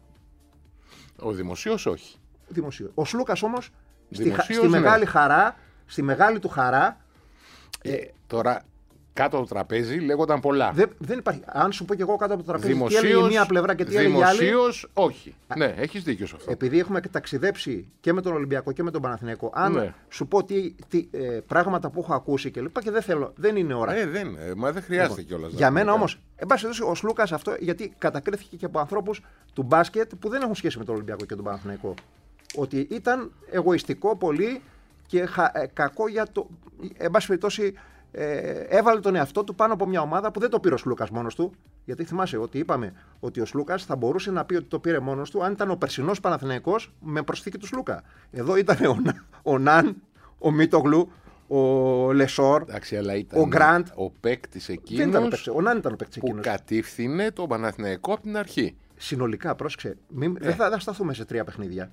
Ο δημοσίος όχι. Δημοσίος. Ο Σλούκας όμως στη, Δημοσίως, στη ναι. μεγάλη χαρά, στη μεγάλη του χαρά. Ε, τώρα κάτω από το τραπέζι λέγονταν πολλά. Δεν, δεν υπάρχει. Αν σου πω και εγώ κάτω από το τραπέζι Δημοσίως, τι έλεγε μία πλευρά και τι έλεγε η άλλη. Δημοσίως όχι. Α, ναι, έχεις δίκιο σε αυτό. Επειδή έχουμε ταξιδέψει και με τον Ολυμπιακό και με τον Παναθηναϊκό, αν Ναι. σου πω τι, τι ε, πράγματα που έχω ακούσει και λοιπά και δεν θέλω, δεν είναι ώρα. Ε, δεν, ε, μα δεν χρειάζεται Λοιπόν, κιόλας. για μένα όμως, εν πάση περιπτώσει, ο Σλούκας αυτό γιατί κατακρίθηκε και από ανθρώπους του μπάσκετ που δεν έχουν σχέση με τον Ολυμπιακό και τον Παναθηναϊκό. Ότι ήταν εγωιστικό πολύ και χα, ε, κακό για το. Εν πάση περιπτώσει, ε, έβαλε τον εαυτό του πάνω από μια ομάδα που δεν το πήρε ο Σλούκας μόνος του. Γιατί θυμάσαι ότι είπαμε ότι ο Σλούκας θα μπορούσε να πει ότι το πήρε μόνος του αν ήταν ο περσινός Παναθηναϊκός με προσθήκη του Σλούκα. Εδώ ήταν ο, ο Ναν, ο Μίτογλου, ο Λεσόρ, Εντάξει, αλλά ήταν ο Γκραντ. ο παίκτης Δεν ήταν ο εκείνος παίκτης, ο Ναν ήταν ο παίκτης που εκείνος. κατήφθηνε τον Παναθηναϊκό από την αρχή. Συνολικά, πρόσεξε. Μην, Ε. Δεν θα, θα σταθούμε σε τρία παιχνίδια.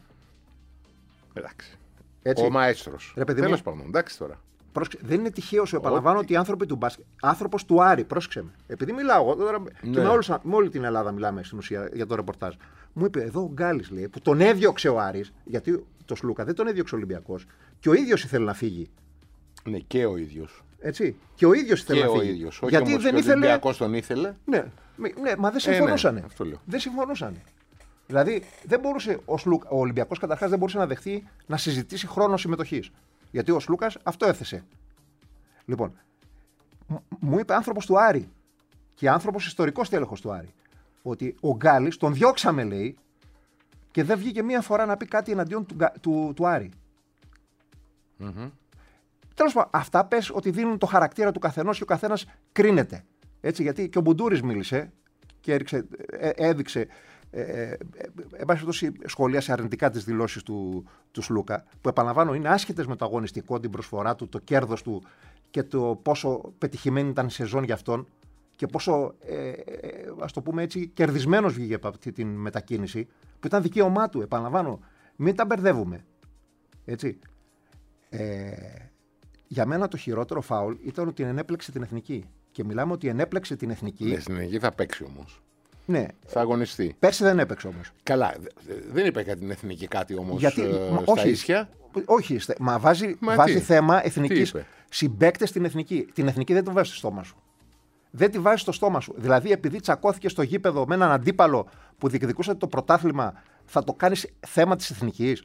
Εντάξει. Έτσι. Ο μαέστρος. Ρε, παιδί μου. Τέλος πάντων, εντάξει τώρα. Πρόσεξε, δεν είναι τυχαίο, σου επαναλαμβάνω, ότι οι άνθρωποι του μπάσκετ. Άνθρωπος του Άρη, πρόσεξε με. Επειδή μιλάω εγώ τώρα. Και Ναι. με, όλους, με όλη την Ελλάδα μιλάμε στην ουσία για το ρεπορτάζ. Μου είπε εδώ ο Γκάλης, λέει, που τον έδιωξε ο Άρης, γιατί το Σλούκα δεν τον έδιωξε ο Ολυμπιακός. Και ο ίδιος ήθελε να φύγει. Ναι, και ο ίδιος. Έτσι. Και ο ίδιος ήθελε Και να ο φύγει. ίδιος. Όχι Γιατί όμως δεν και ο ήθελε. Ολυμπιακός τον ήθελε. Ναι, μη- ναι, μα δεν Ε, ναι, συμφωνούσαν. αυτό λέω. Δεν συμφωνούσαν. Δηλαδή δεν μπορούσε ο, Σλουκ, ο Ολυμπιακός καταρχάς δεν μπορούσε να δεχθεί να συζητήσει χρόνο συμμετοχής. Γιατί ο Σλούκας αυτό έθεσε. Λοιπόν, μ- μου είπε άνθρωπος του Άρη και άνθρωπος ιστορικός τέλεχος του Άρη ότι ο Γκάλης τον διώξαμε, λέει, και δεν βγήκε μία φορά να πει κάτι εναντίον του, Γκα- του, του Άρη. Mm-hmm. Τέλος πάντων, αυτά πες ότι δίνουν το χαρακτήρα του καθενός και ο καθένας κρίνεται. Έτσι, γιατί και ο Μπουντούρης μίλησε και έριξε, ε, έδειξε, ε, ε, ε, εν πάση περιπτώσει, σχολίασε αρνητικά τις δηλώσεις του, του Σλούκα, που επαναλαμβάνω είναι άσχετες με το αγωνιστικό, την προσφορά του, το κέρδος του και το πόσο πετυχημένη ήταν η σεζόν για αυτόν και πόσο, ε, ε, ας το πούμε έτσι, κερδισμένος βγήκε από αυτή την μετακίνηση, που ήταν δικαίωμά του, επαναλαμβάνω, μην τα μπερδεύουμε. Έτσι. Ε, για μένα το χειρότερο φάουλ ήταν ότι ενέπλεξε την εθνική. Και μιλάμε ότι ενέπλεξε την εθνική. Ναι, στην Εθνική θα παίξει όμως. Ναι, Θα αγωνιστεί. πέρσι δεν έπαιξε όμως. Καλά, δε- δεν είπε για την εθνική κάτι όμως Γιατί, ε, μα, στα όχι, ίσια. όχι, στε- μα βάζει, Μα βάζει τι? θέμα Τι εθνικής. είπε? Συμπαίκτες στην εθνική. Την εθνική δεν τη βάζει στο στόμα σου. Δεν τη βάζει στο στόμα σου. Δηλαδή, επειδή τσακώθηκε στο γήπεδο με έναν αντίπαλο που διεκδικούσε το πρωτάθλημα, θα το κάνεις θέμα της εθνικής.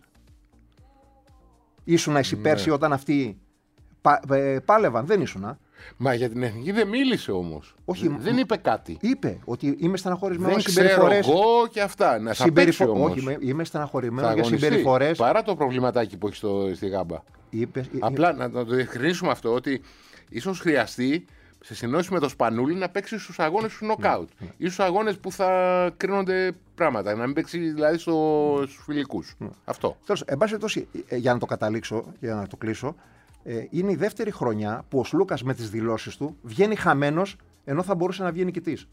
Ήσουνα εσύ Ναι. πέρσι όταν αυτοί πα, ε, πάλευαν, δεν ήσουνα. Μα για την εθνική δεν μίλησε όμως. Όχι, δεν είπε κάτι. Είπε ότι είμαι στεναχωρημένος Δεν για ξέρω συμπεριφορές. εγώ και αυτά. Να θα παίξει Συμπεριφο... όμως. Όχι, είμαι, είμαι Θα στεναχωρημένος για αγωνιστεί, συμπεριφορές. Παρά το προβληματάκι που έχει στο, στη Γάμπα. Είπε, Απλά να, να το διευκρινίσουμε αυτό ότι ίσως χρειαστεί σε συνόηση με το Σπανούλι να παίξει στους αγώνες του νοκάουτ. Ναι, Ή στους αγώνες που θα κρίνονται πράγματα. Να μην παίξει δηλαδή στο, στους φιλικούς. Ναι. Αυτό. Τέλος, εν πάση περιπτώσει, ε, για να το καταλήξω, για να το κλείσω, ε, είναι η δεύτερη χρονιά που ο Σλούκας με τις δηλώσεις του βγαίνει χαμένος ενώ θα μπορούσε να βγει νικητής.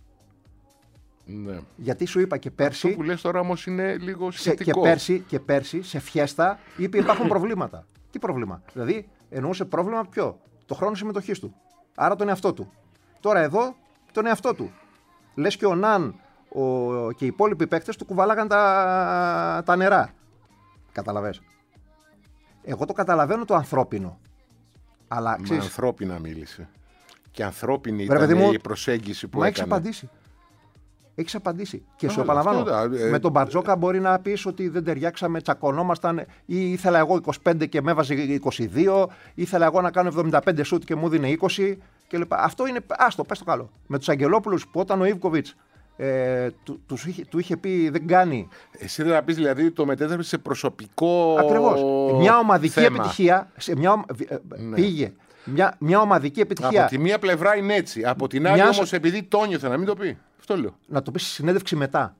Ναι. Γιατί σου είπα και Αυτό πέρσι, που λες τώρα όμως είναι λίγο σε, και, σχετικό. πέρσι και πέρσι σε φιέστα είπε υπάρχουν προβλήματα. Τι πρόβλημα? Δηλαδή εννοούσε πρόβλημα ποιο? Το χρόνο συμμετοχής του. Άρα τον εαυτό του. Τώρα εδώ τον εαυτό του. Λες και ο Ναν ο, και οι υπόλοιποι παίκτες του κουβαλάγαν τα, τα νερά. Καταλαβες. Εγώ το καταλαβαίνω το ανθρώπινο. Αλλά Μα ξέρεις, ανθρώπινα μίλησε. Και ανθρώπινη Βρε, παιδί ήταν μου, η προσέγγιση που μα έχεις έκανε. απαντήσει. Έχεις απαντήσει. Και Α, σου επαναλαμβάνω. αυτό, ε, με τον Μπαρτζόκα μπορεί να πεις ότι δεν ταιριάξαμε, τσακωνόμασταν, ή ήθελα εγώ είκοσι πέντε και με έβαζε είκοσι δύο, ήθελα εγώ να κάνω εβδομήντα πέντε σουτ και μου δίνει είκοσι κλπ. Αυτό είναι. Άστο, πες το καλό. Με τους Αγγελόπουλους που όταν ο Ιβκοβιτς ε, του, τους είχε, του είχε πει δεν κάνει. Εσύ δεν θα πεις δηλαδή το μετέτρεψε σε προσωπικό Ακριβώς. Μια ομαδική θέμα. επιτυχία σε μια, ομ- ε, Ναι. πήγε Μια, μια ομαδική επιτυχία. Από τη μία πλευρά είναι έτσι. Από την άλλη Μιας... όμως επειδή το νιώθε να μην το πει. Αυτό λέω. Να το πει στη συνέντευξη μετά.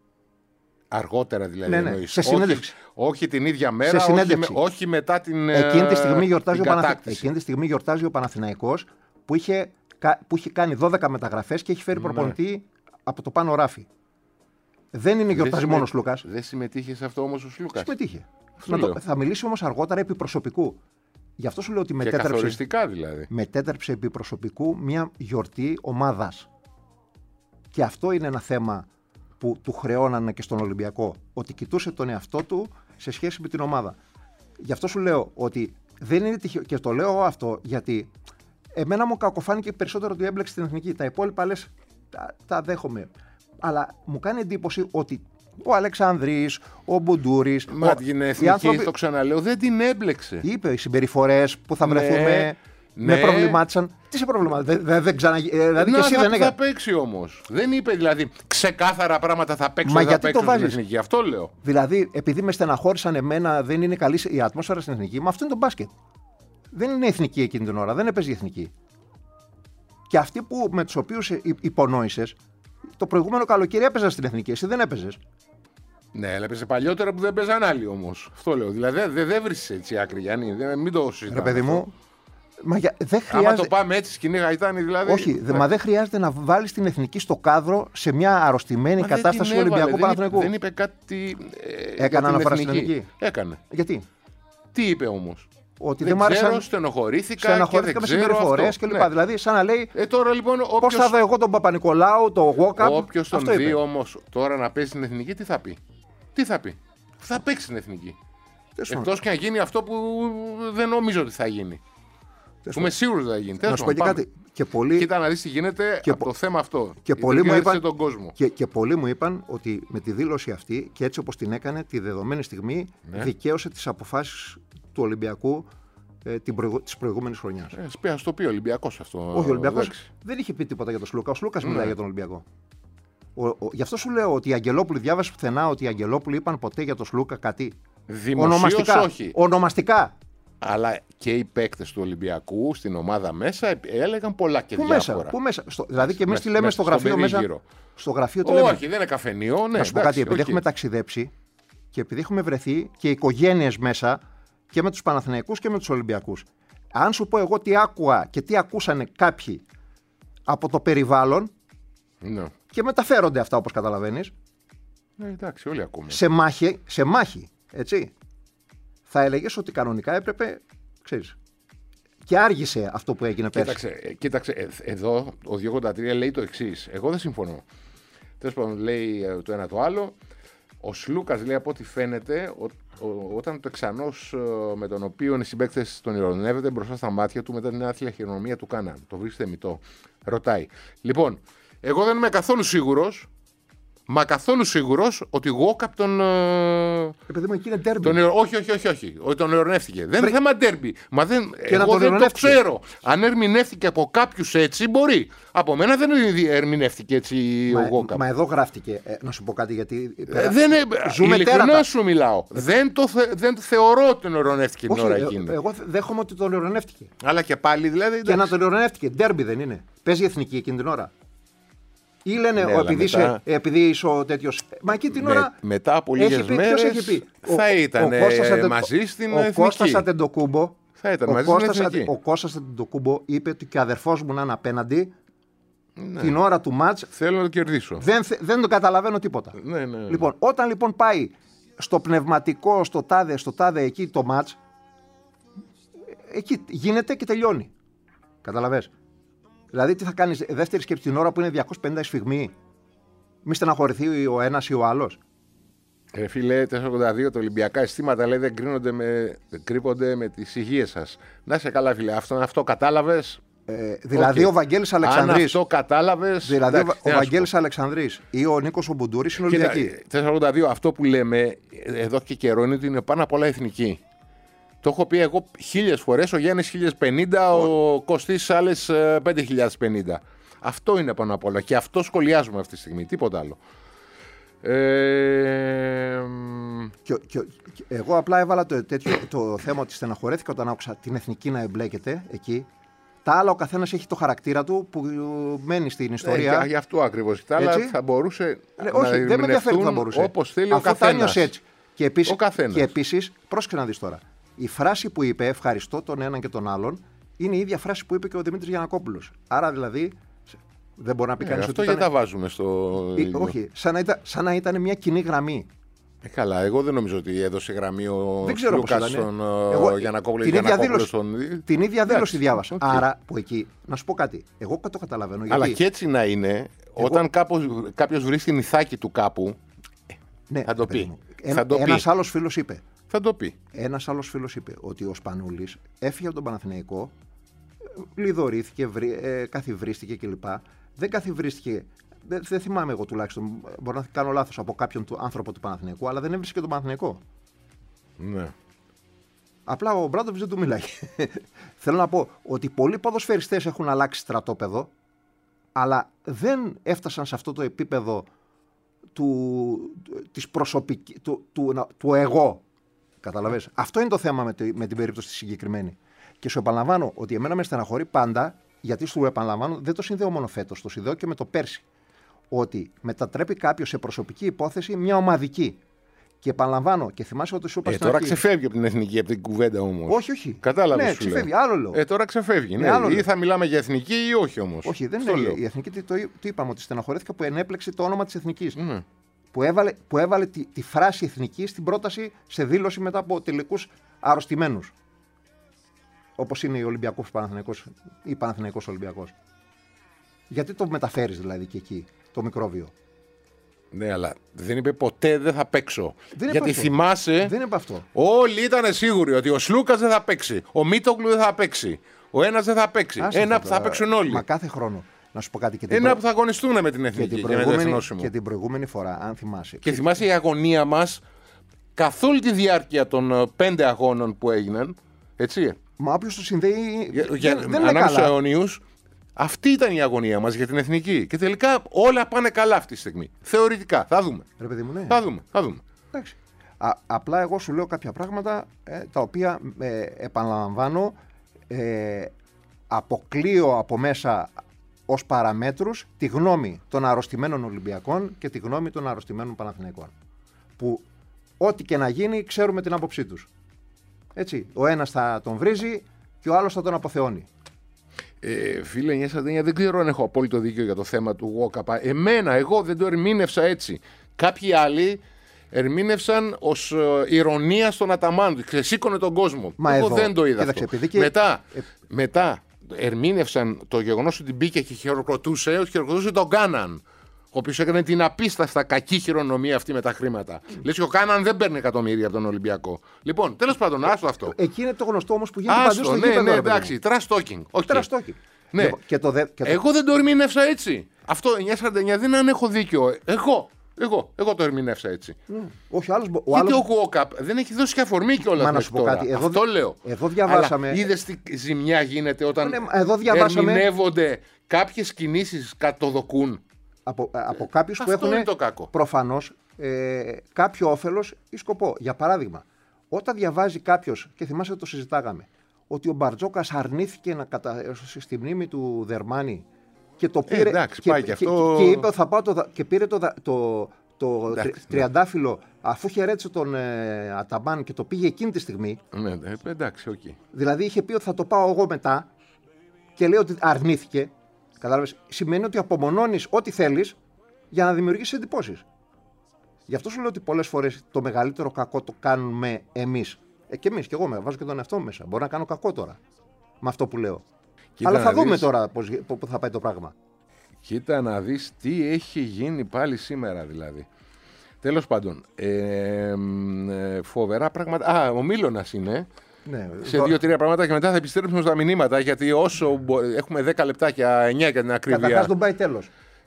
Αργότερα δηλαδή. Ναι, ναι. Εννοείς. Σε συνέντευξη. Όχι, όχι την ίδια μέρα, σε όχι, με, όχι μετά την Εκείνη τη στιγμή γιορτάζει, την ο, Παναθη... Εκείνη τη στιγμή γιορτάζει ο Παναθηναϊκός που είχε, που είχε κάνει δώδεκα μεταγραφές και έχει φέρει προπονητή ναι. από το πάνω ράφι. Δεν είναι γιορτάζει μόνο ο Σλούκας. Δεν συμμετείχε σε αυτό όμως ο Σλούκας. Συμμετείχε. Το... Θα μιλήσει όμως αργότερα επί προσωπικού. Γι' αυτό σου λέω ότι μετέτρεψε, καθοριστικά δηλαδή. μετέτρεψε επί προσωπικού μια γιορτή ομάδας. Και αυτό είναι ένα θέμα που του χρεώνανε και στον Ολυμπιακό. Ότι κοιτούσε τον εαυτό του σε σχέση με την ομάδα. Γι' αυτό σου λέω ότι δεν είναι τυχαίο. Και το λέω αυτό γιατί εμένα μου κακοφάνηκε περισσότερο ότι έμπλεξε στην εθνική. Τα υπόλοιπα λες, τα, τα δέχομαι. Αλλά μου κάνει εντύπωση ότι ο Αλεξανδρής, ο Μπουντούρης. Μα την εθνική, άνθρωποι... το ξαναλέω, δεν την έμπλεξε. Είπε οι συμπεριφορές που θα βρεθούμε. Ναι. Με ναι. προβλημάτισαν. Τι σε προβλημάτισαν, δεν δε ξανα... Δηλαδή να, και εσύ θα, δεν έκανε. Θα παίξει όμως. Δεν είπε δηλαδή ξεκάθαρα πράγματα θα παίξω. Μα θα γιατί παίξω το βάζεις. Στην εθνική. Αυτό λέω. Δηλαδή, επειδή με στεναχώρησαν εμένα, δεν είναι καλή η ατμόσφαιρα στην εθνική. Μα αυτό είναι το μπάσκετ. Δεν είναι εθνική εκείνη την ώρα. Δεν έπαιζε η εθνική. Και αυτοί που, με τους οποίους υπονόησες, το προηγούμενο καλοκαίρι έπαιζαν στην εθνική. Εσύ δεν έπαιζες. Ναι, αλλά έπαιζε παλιότερα που δεν παίζαν άλλοι όμως. Αυτό λέω. Δηλαδή δεν δε βρίσκει έτσι άκρη, Γιάννη. Δεν, μην το συζητάμε. Ρε παιδί μου. Μα για, δεν χρειάζεται... Άμα το πάμε έτσι σκηνή γαϊτάνη δηλαδή... Όχι, δε, μα δεν χρειάζεται να βάλεις την εθνική στο κάδρο σε μια αρρωστημένη μα κατάσταση του Ολυμπιακού Παναθηναϊκού. Δεν είπε κάτι... Ε, Έκανε αναφορά στην εθνική. Έκανε. Γιατί? Τι είπε όμως? Ότι δεν, δεν ξέρω, άρεσαν... στενοχωρήθηκα, στενοχωρήθηκα και με συμπεριφορές και λοιπά. Ναι. Δηλαδή, σαν να λέει. Ε, τώρα, λοιπόν, όποιος... Πώς θα δω εγώ τον Παπα-Νικολάου, το walk-up. Όποιος τον δει όμως τώρα να παίζει στην εθνική, τι θα πει? Τι θα πει? Θα παίξει στην εθνική. Εκτός και να γίνει αυτό που δεν νομίζω ότι θα γίνει. Που είμαι σίγουρος ότι θα γίνει. Να σου πω και κάτι. Και πολλοί... Κοίτα να δεις τι γίνεται και... από το θέμα αυτό. Και πολλοί, μου είπαν... τον κόσμο. Και, και πολλοί μου είπαν ότι με τη δήλωση αυτή και έτσι όπως την έκανε, τη δεδομένη στιγμή ναι. δικαίωσε τις αποφάσεις του Ολυμπιακού ε, προηγου... της προηγούμενης χρονιάς. Ε, ας το πει ο Ολυμπιακός αυτό. Όχι, ο Ολυμπιακός δεν είχε πει τίποτα για τον Σλούκα. Ο Σλούκας ναι. μιλάει για τον Ολυμπιακό. Ο, ο, γι' αυτό σου λέω ότι οι Αγγελόπουλοι, διάβασε πουθενά ότι οι Αγγελόπουλοι είπαν ποτέ για τον Σλούκα κάτι. Δημοσίως ονομαστικά. Όχι. Ονομαστικά. Αλλά και οι παίκτες του Ολυμπιακού στην ομάδα μέσα έλεγαν πολλά και πού διάφορα. Μέσα, πού μέσα. Στο, δηλαδή και εμείς μέσα, τι λέμε μέσα, στο γραφείο μέσα. Γύρω. Στο γραφείο τι Όχι, λέμε. δεν είναι καφενείο. Ναι, να σου πω κάτι, επειδή okay. έχουμε ταξιδέψει και επειδή έχουμε βρεθεί και οικογένειες μέσα και με τους Παναθηναϊκούς και με τους Ολυμπιακούς. Αν σου πω εγώ τι άκουγα και τι ακούσανε κάποιοι από το περιβάλλον ναι. και μεταφέρονται αυτά όπως καταλαβαίνεις. Ναι, εντάξει, όλοι ακούμε. Σε μάχη, σε μάχη, έτσι. Θα έλεγες ότι κανονικά έπρεπε, ξέρεις, και άργησε αυτό που έγινε πέρσι. Κοίταξε, κοίταξε ε, εδώ ο διακόσια ογδόντα τρία λέει το εξής. Εγώ δεν συμφωνώ. Τέλος πάντων, λέει το ένα το άλλο. Ο Σλούκας λέει από ό,τι φαίνεται, ο, ο, όταν το εξανός με τον οποίο οι συμπαίκτες τον ειρωνεύεται μπροστά στα μάτια του μετά την άθλια χειρονομία του κάναν. Το βρίσκεται μητό. Ρωτάει. Λοιπόν, εγώ δεν είμαι καθόλου σίγουρος. Μα καθόλου σίγουρος ότι ο Walkup τον. Επειδή μου εκεί είναι ντέρμπι. Τον... Όχι, όχι, όχι, όχι. Ότι τον ειρωνεύτηκε. Δεν είναι θέμα ντέρμπι. Μα δεν... Και εγώ τον δεν το ξέρω. Αν ερμηνεύτηκε από κάποιους έτσι, μπορεί. Από μένα δεν ερμηνεύτηκε έτσι μα, ο Walkup. Μα εδώ γράφτηκε. Ε, να σου πω κάτι γιατί. Ε, δεν είναι... Ζούμε ειλικρινά τέρατα. σου μιλάω. Δεν, το θε... δεν θεωρώ ότι τον ειρωνεύτηκε την ώρα ε, εκείνη. Εγώ δέχομαι ότι τον ειρωνεύτηκε. Αλλά και πάλι δηλαδή. Και να τον ειρωνεύτηκε. Ντέρμπι δεν είναι. Παίζει εθνική εκείνη την ώρα. Ή λένε ναι, ο, επειδή, μετά... είσαι, επειδή είσαι ο τέτοιος. Μα εκεί την με, ώρα. Μετά από λίγες μέρες θα ο, ήταν ο, ο μαζί στην ο εθνική. Ο Κώστας Αντεντοκούμπο. Θα ήταν ο μαζί Κώστας, στην εθνική. Ο Κώστας Αντεντοκούμπο είπε ότι και ο αδερφός μου να είναι απέναντι. Ναι. Την ώρα του μάτς. Θέλω να το κερδίσω. Δεν, δεν το καταλαβαίνω τίποτα. Ναι, ναι, ναι. Λοιπόν, όταν λοιπόν πάει στο πνευματικό, στο τάδε, στο τάδε εκεί το μάτς, εκεί γίνεται και τελειώνει. Καταλαβες. Δηλαδή, τι θα κάνεις δεύτερη σκέψη την ώρα που είναι διακόσια πενήντα σφιγμοί, μη στεναχωρηθεί ο ένας ή ο άλλος. Ε, φίλε, τετρακόσια ογδόντα δύο τα Ολυμπιακά αισθήματα λέει δεν, με, δεν κρύπονται με τις υγείες σας. Να είσαι καλά, φίλε. Αυτό, αυτό κατάλαβες. Ε, δηλαδή, okay. ο Βαγγέλης Αλεξανδρής. Αν αυτό κατάλαβες. Δηλαδή, εντάξει, ο Βαγγέλης Αλεξανδρής ή ο Νίκος ο Μπουντούρης είναι Ολυμπιακοί. τετρακόσια ογδόντα δύο αυτό που λέμε εδώ και καιρό είναι ότι είναι πάνω απ' όλα εθνική. Το έχω πει εγώ χίλιες φορές, ο Γιάννης χίλιες πενήντα, ο, ο Κωστής άλλες πέντε χιλιάδες πενήντα. Αυτό είναι πάνω απ' όλα και αυτό σχολιάζουμε αυτή τη στιγμή, τίποτα άλλο. Ε... Και Και, και, και, εγώ απλά έβαλα το, τέτοιο, το θέμα ότι στεναχωρέθηκα όταν άκουσα την εθνική να εμπλέκεται εκεί. Τα άλλα ο καθένας έχει το χαρακτήρα του που μένει στην ιστορία. Ε, γι' αυτό ακριβώς. Τα άλλα θα μπορούσε ε, να όχι, δεν με ενδιαφέρει τι θα μπορούσε. Όπως θέλει αφού ο καθένας. Έτσι. Και επίσης, ο καθένας. και επίσης, πρόσεξε να δεις τώρα. Η φράση που είπε ευχαριστώ τον έναν και τον άλλον είναι η ίδια φράση που είπε και ο Δημήτρης Γιαννακόπουλος. Άρα δηλαδή δεν μπορεί να πει ε, κανείς αυτό ότι. Αυτό ήταν... γιατί τα βάζουμε στο. Ε, όχι, σαν να, ήταν, σαν να ήταν μια κοινή γραμμή. Ε, καλά, εγώ δεν νομίζω ότι έδωσε γραμμή ο Λούκας στον Γιαννακόπουλο. Την ίδια δήλωση, στον... την ίδια δήλωση διάβασα. Okay. Άρα που εκεί, να σου πω κάτι, εγώ το καταλαβαίνω. Αλλά γιατί... και έτσι να είναι, εγώ... όταν κάποιος βρει την ηθάκη του κάπου, ναι, θα το πει. Ένα, ένας άλλος φίλος είπε. Θα το πει. Ένας άλλος φίλος είπε ότι ο Σπανούλης έφυγε από τον Παναθηναϊκό, λιδωρήθηκε, βρει, ε, καθιβρίστηκε κλπ. Δεν καθιβρίστηκε. Δεν, δεν θυμάμαι εγώ τουλάχιστον, μπορώ να κάνω λάθος από κάποιον του άνθρωπο του Παναθηναϊκού, αλλά δεν έβρισκε τον Παναθηναϊκό. Ναι. Απλά ο Μπράντοβιτς δεν του μιλάει. Θέλω να πω ότι πολλοί ποδοσφαιριστές έχουν αλλάξει στρατόπεδο, αλλά δεν έφτασαν σε αυτό το επίπεδο του, της προσωπική, του, του, του, του εγώ. Καταλαβες. Αυτό είναι το θέμα με, τη, με την περίπτωση τη συγκεκριμένη. Και σου επαναλαμβάνω ότι εμένα με στεναχωρεί πάντα, γιατί σου επαναλαμβάνω, δεν το συνδέω μόνο φέτος, το συνδέω και με το πέρσι. Ότι μετατρέπει κάποιο σε προσωπική υπόθεση μια ομαδική. Και επαναλαμβάνω και θυμάσαι ότι σου είπα ε, στην τώρα αρχή. Ξεφεύγει από την εθνική, από την κουβέντα όμως. Όχι, όχι. Κατάλαβες. Ναι, ξεφεύγει. Άλλο λέω. Ε, τώρα ξεφεύγει. Ναι. Ναι, ή θα μιλάμε για εθνική ή όχι όμως. Όχι, δεν είναι. Η εθνική, το, το, το είπαμε ότι στεναχωρέθηκα που ενέπλεξε το όνομα της εθνικής. Mm. Που έβαλε, που έβαλε τη, τη φράση εθνική στην πρόταση σε δήλωση μετά από τελικούς αρρωστημένους. Όπως είναι η Ολυμπιακός Παναθηναϊκός ή Παναθηναϊκός Ολυμπιακός. Γιατί το μεταφέρεις δηλαδή και εκεί το μικρόβιο. Ναι, αλλά δεν είπε ποτέ δεν θα παίξω. Δεν Γιατί αυτό. θυμάσαι. Δεν είπε αυτό. Όλοι ήταν σίγουροι ότι ο Σλούκας δεν θα παίξει. Ο Μίτογλου δεν θα παίξει. Ο ένας δεν θα παίξει. Άσε Ένα θα που θα παίξουν όλοι. Μα κάθε χρόνο. Να σου πω κάτι και την Ένα προ... που θα αγωνιστούν με την εθνική και την, και, προηγούμενη... με και την προηγούμενη φορά, αν θυμάσαι. Και θυμάσαι η αγωνία μας καθ' όλη τη διάρκεια των πέντε αγώνων που έγιναν. Έτσι. Μα όποιος το συνδέει. Για, για, δεν, δεν είναι ανάμεσα καλά. αιωνίους, αυτή ήταν η αγωνία μας για την εθνική. Και τελικά όλα πάνε καλά αυτή τη στιγμή. Θεωρητικά. Θα δούμε. Ρε παιδί μου, ναι. Θα δούμε. Θα δούμε. Εντάξει. Α, απλά εγώ σου λέω κάποια πράγματα ε, τα οποία ε, επαναλαμβάνω ε, αποκλείω από μέσα ως παραμέτρους τη γνώμη των αρρωστημένων Ολυμπιακών και τη γνώμη των αρρωστημένων Παναθηναϊκών. Που ό,τι και να γίνει ξέρουμε την άποψή τους. Έτσι, ο ένας θα τον βρίζει και ο άλλος θα τον αποθεώνει. Ε, φίλε εννιά σαράντα εννιά, δεν ξέρω αν έχω απόλυτο δίκιο για το θέμα του Γουόκαπα. Εμένα, εγώ δεν το ερμήνευσα έτσι. Κάποιοι άλλοι ερμήνευσαν ως ε, ηρωνία στον Αταμάν του. Ξεσήκωνε τον κόσμο. Μα εγώ εδώ, δεν το είδα κοίταξε, αυτό. και... Μετά, ε... μετά ερμήνευσαν το γεγονός ότι μπήκε και χειροκροτούσε, ότι χειροκροτούσε τον Κάναν. Ο οποίος έκανε την απίσταστα κακή χειρονομία αυτή με τα χρήματα. Mm. Λες και ο Κάναν δεν παίρνει εκατομμύρια από τον Ολυμπιακό. Λοιπόν, τέλος πάντων, άστο αυτό. Εκεί είναι το γνωστό όμως που γίνεται άστο, παντού στο ναι, γήπεδο. Ναι, εντάξει, trash talking. Okay. Trash talking. Ναι. Και το δε, και το... Εγώ δεν το ερμήνευσα έτσι. Αυτό εννιά σαράντα εννιά δεν είναι αν έχω δίκιο. Εγώ. Εγώ, εγώ το ερμηνεύσα έτσι. Mm. Όχι, άλλος, ο Γιατί άλλος... ο Γουόκαπ δεν έχει δώσει και αφορμή κιόλας. Μα να σου πω κάτι. Εδώ, αυτό λέω. Εδώ διαβάσαμε. Είδες τι ζημιά γίνεται όταν ναι, εδώ διαβάσαμε... ερμηνεύονται κάποιες κινήσεις κατοδοκούν. Από, από κάποιους που έχουν προφανώς ε, κάποιο όφελος ή σκοπό. Για παράδειγμα, όταν διαβάζει κάποιος, και θυμάσαι το συζητάγαμε, ότι ο Μπαρτζόκας αρνήθηκε να καταθέσει στη μνήμη του Δερμάνη και το πήρε. Ε, εντάξει, και, πάει και, αυτό... και, και είπε θα πάω το, και πήρε το, το, το εντάξει, τριαντάφυλλο, ναι. Αφού χαιρέτησε τον ε, Αταμπάν και το πήγε εκείνη τη στιγμή. Ναι, εντάξει, οκ. Okay. Δηλαδή είχε πει ότι θα το πάω εγώ μετά και λέει ότι αρνήθηκε. Κατάλαβες, σημαίνει ότι απομονώνεις ό,τι θέλεις για να δημιουργήσεις εντυπώσεις. Γι' αυτό σου λέω ότι πολλές φορές το μεγαλύτερο κακό το κάνουμε εμείς. Ε, και εμείς, και εγώ με βάζω και τον εαυτό μου μέσα. Μπορώ να κάνω κακό τώρα με αυτό που λέω. Κοίτα. Αλλά θα δούμε δεις... τώρα πώς, πώς θα πάει το πράγμα. Κοίτα να δεις τι έχει γίνει πάλι σήμερα δηλαδή. Τέλος πάντων, ε, ε, φοβερά πράγματα. Α, ο Μίλωνας είναι. Ναι, σε το... δύο-τρία πράγματα και μετά θα επιστρέψουμε στα μηνύματα. Γιατί όσο μπο... έχουμε δέκα λεπτάκια, εννιά για την ακρίβεια. Καταρχάς τον πάει τέλος.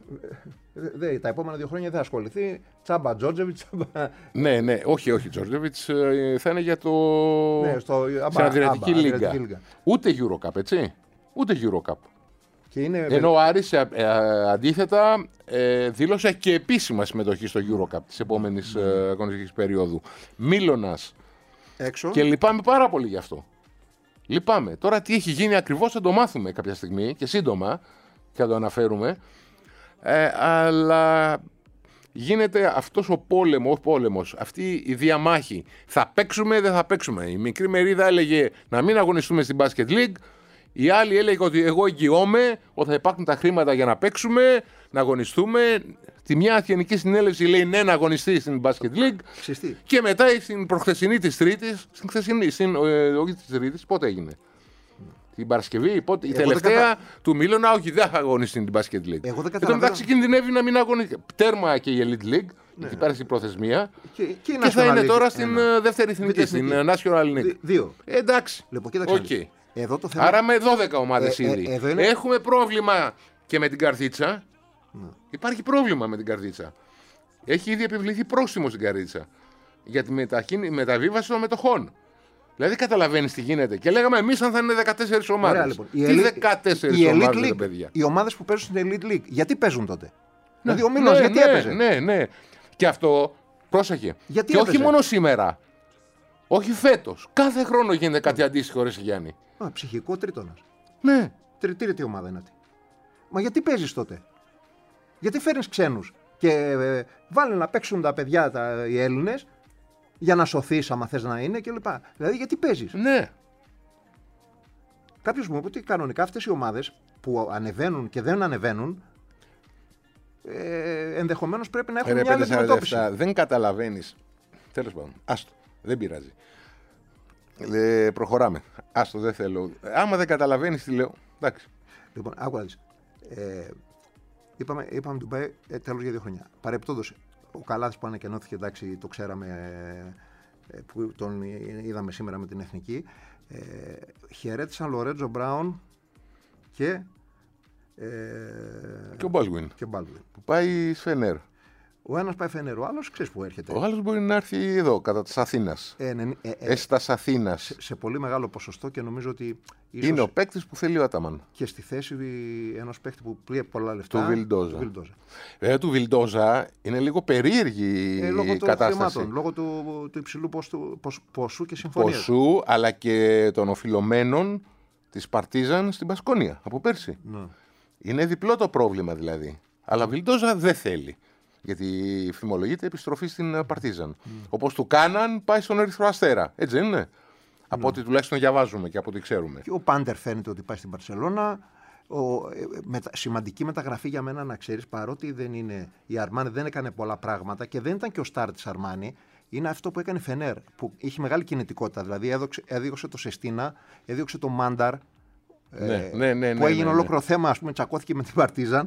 Δε, τα επόμενα δύο χρόνια δεν θα ασχοληθεί. Τσάμπα Τζόρτζεβιτ. Τσάμπα... Ναι, ναι, όχι, όχι. Τζόρτζεβιτ θα είναι για το. Ναι, στο... στην Αδριατική Λίγκα. Ούτε Eurocup, έτσι. Ούτε Eurocup. Και είναι... Ενώ ο Άρης ε, ε, αντίθετα ε, δήλωσε και επίσημα συμμετοχή στο EuroCup της επόμενης ε, αγωνιστικής περίοδου. Μίλωνας. Έξω. Και λυπάμαι πάρα πολύ γι' αυτό. Λυπάμαι. Τώρα τι έχει γίνει ακριβώς θα το μάθουμε κάποια στιγμή και σύντομα και θα το αναφέρουμε. Ε, αλλά γίνεται αυτός ο πόλεμος, πόλεμος, αυτή η διαμάχη. Θα παίξουμε, δεν θα παίξουμε. Η μικρή μερίδα έλεγε να μην αγωνιστούμε στην Basket League. Η άλλη έλεγε ότι εγώ εγγυώμαι ότι θα υπάρχουν τα χρήματα για να παίξουμε, να αγωνιστούμε. Τη μια γενική συνέλευση λέει ναι να αγωνιστεί στην Basket League. Ξυστή. Και μετά στην προχθεσινή της Τρίτης, στην χθεσινή, στην, ε, όχι της Τρίτης, πότε έγινε. Την Παρασκευή, πότε, η Εγώ τελευταία κατα... του Μίλωνα, όχι δεν θα αγωνιστεί στην Basket League. Εγώ δεν Εν τω μεταξύ κινδυνεύει να μην αγωνιστεί. Τέρμα και η Elite League, ναι. εκεί πέρα στην προθεσμία. Και, και, και θα είναι τώρα στην ένα. δεύτερη εθνική, στην National League. Δι, δύο. Ε, εντάξει. Λοιπόν, κοίταξε. Okay. Εδώ το θέμα... Άρα με δώδεκα ομάδες ε, ήδη. ε, εδώ είναι... Έχουμε πρόβλημα και με την Καρδίτσα. Ναι. Υπάρχει πρόβλημα με την Καρδίτσα. Έχει ήδη επιβληθεί πρόστιμο στην Καρδίτσα για τη μετακίνη, μεταβίβαση των μετοχών. Δηλαδή καταλαβαίνεις τι γίνεται. Και λέγαμε εμείς αν θα είναι δεκατέσσερις ομάδες. Ωραία, λοιπόν. Τι δεκατέσσερις ομάδες, League, παιδιά. Οι ομάδες που παίζουν στην Elite League, γιατί παίζουν τότε. Ναι, δηλαδή ο Μήλος ναι, γιατί ναι, έπαιζε. Ναι, ναι. Και αυτό, πρόσεχε. Γιατί και έπαιζε. όχι μόνο σήμερα. Όχι φέτος. Κάθε χρόνο γίνεται κάτι αντίστοιχο, ρε Γιάννη. Α, ψυχικό τρίτονας. Ναι. Τρίτη ομάδα είναι αυτή. Μα γιατί παίζεις τότε. Γιατί φέρνεις ξένους και ε, βάλει να παίξουν τα παιδιά τα, οι Έλληνες για να σωθείς άμα θες να είναι κλπ. Δηλαδή γιατί παίζεις. Ναι. Κάποιος μου είπε ότι κανονικά αυτές οι ομάδες που ανεβαίνουν και δεν ανεβαίνουν ε, ενδεχομένως πρέπει να έχουν Ρε, μια άλλη αντιμετώπιση. Δεν καταλαβαίνεις. Τέλος πάντων. Άστο. Δεν πειράζει. Ε, προχωράμε. Άστο, δεν θέλω. Άμα δεν καταλαβαίνεις τι λέω. Εντάξει. Λοιπόν, άκου να δεις. Ε, είπαμε, είπαμε του πάει ε, τέλος για δύο χρόνια. Παρεπτόντως, ο Καλάθης που ανακοινώθηκε, εντάξει, το ξέραμε, ε, που τον είδαμε σήμερα με την Εθνική. Ε, χαιρέτησαν Λορέντζο Μπράουν και. Ε, και ο Μπάλγουιν. Και Baldwin. Που πάει Σφενέρ. Ο ένας πάει Φενέρ, ο άλλος ξέρεις που έρχεται. Ο άλλος μπορεί να έρθει εδώ, κατά της Αθήνας. Ε, ναι, ε, ε, Έστας Αθήνας. Σε, σε πολύ μεγάλο ποσοστό και νομίζω ότι. Ίσως είναι ο παίκτης που θέλει ο Αταμάν. Και στη θέση ενός παίκτη που πλήρε πολλά λεφτά. Του Βιλντόζα. Βέβαια, του Βιλντόζα είναι λίγο περίεργη ε, λόγω η κατάσταση. Χρημάτων, λόγω του, του υψηλού ποσού, ποσού και συμφωνίας. Ποσού, αλλά και των οφειλωμένων της Παρτίζαν στην Πασκόνια από πέρσι. Ναι. Είναι διπλό το πρόβλημα δηλαδή. Αλλά ο Βιλντόζα δεν θέλει. Γιατί φημολογείται επιστροφή στην Παρτίζαν. Mm. Όπως του κάναν, πάει στον Ερυθρό Αστέρα. Έτσι δεν είναι. Mm. Από ό,τι τουλάχιστον διαβάζουμε και από ό,τι ξέρουμε. Και ο Πάντερ φαίνεται ότι πάει στην Μπαρσελόνα. Ο, ε, μετα, σημαντική μεταγραφή για μένα να ξέρεις, παρότι δεν είναι, η Αρμάνι δεν έκανε πολλά πράγματα και δεν ήταν και ο στάρ της Αρμάνι, είναι αυτό που έκανε η Φενέρ, που είχε μεγάλη κινητικότητα. Δηλαδή έδωξε, έδιωξε το Σεστίνα, έδιωξε το Μάνταρ, ναι, ε, ναι, ναι, που ναι, έγινε ναι, ναι. ολόκληρο θέμα, ας πούμε, τσακώθηκε με την Παρτίζαν.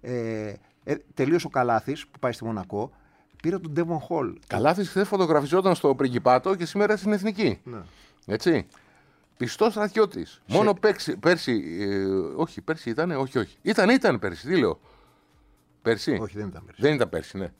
Ε, ε, τελείωσε ο Καλάθης που πάει στη Μονακό, πήρε τον Ντέβον Χολ. Καλάθης χθες φωτογραφιζόταν στο Πριγκιπάτο και σήμερα στην Εθνική. Ναι. Έτσι. Πιστός στρατιώτης. Σε... Μόνο πέρσι, πέρσι ε, όχι, πέρσι ήταν, όχι, όχι. Ήταν, ήταν πέρσι, τι λέω. Πέρσι. Όχι, δεν ήταν πέρσι. Δεν ήταν πέρσι, ναι.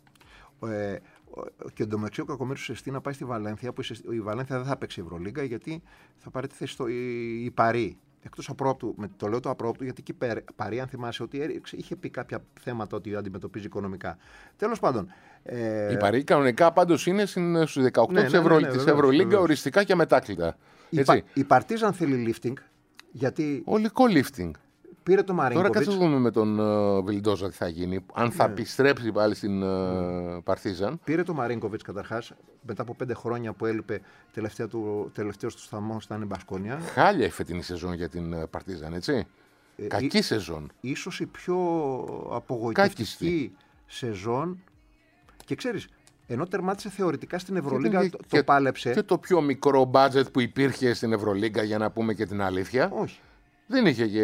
Ε, και εντωμεταξύ ο Κακομοίρης Σεστή να πάει στη Βαλένθια, που η Βαλένθια δεν θα παίξει Ευρωλίγκα γιατί θα πάρει τη θέση στο η, η Παρί. Εκτός απρόπτου, το λέω το απρόπτου γιατί εκεί Παρί, αν θυμάσαι, ότι είχε πει κάποια θέματα ότι αντιμετωπίζει οικονομικά. Τέλος πάντων. Ε... Η Παρί κανονικά πάντως είναι στους δεκαοκτώ ναι, της ναι, ναι, Ευρω... ναι, ναι, Ευρωλίγκα οριστικά και αμετάκλητα. Η, πα... η Παρτίζαν θέλει lifting γιατί. Ολικό lifting. Πήρε το Μαρίνκοβιτς. Τώρα κάτσε να δούμε με τον uh, Βιλντόζα τι θα γίνει. Αν θα ναι. επιστρέψει πάλι στην uh, Παρτίζαν. Πήρε το Μαρίνκοβιτς καταρχάς μετά από πέντε χρόνια που έλειπε. Τελευταίος του σταθμός ήταν η Μπασκόνια. Χάλια η φετινή σεζόν για την uh, Παρτίζαν, έτσι. Ε, Κακή ε, σεζόν. Ίσως η πιο απογοητευτική Κάκιστη. σεζόν. Και ξέρεις, ενώ τερμάτισε θεωρητικά στην Ευρωλίγκα, το, το πάλεψε. Και το πιο μικρό μπάτζετ που υπήρχε στην Ευρωλίγκα, για να πούμε και την αλήθεια. Όχι. Δεν είχε και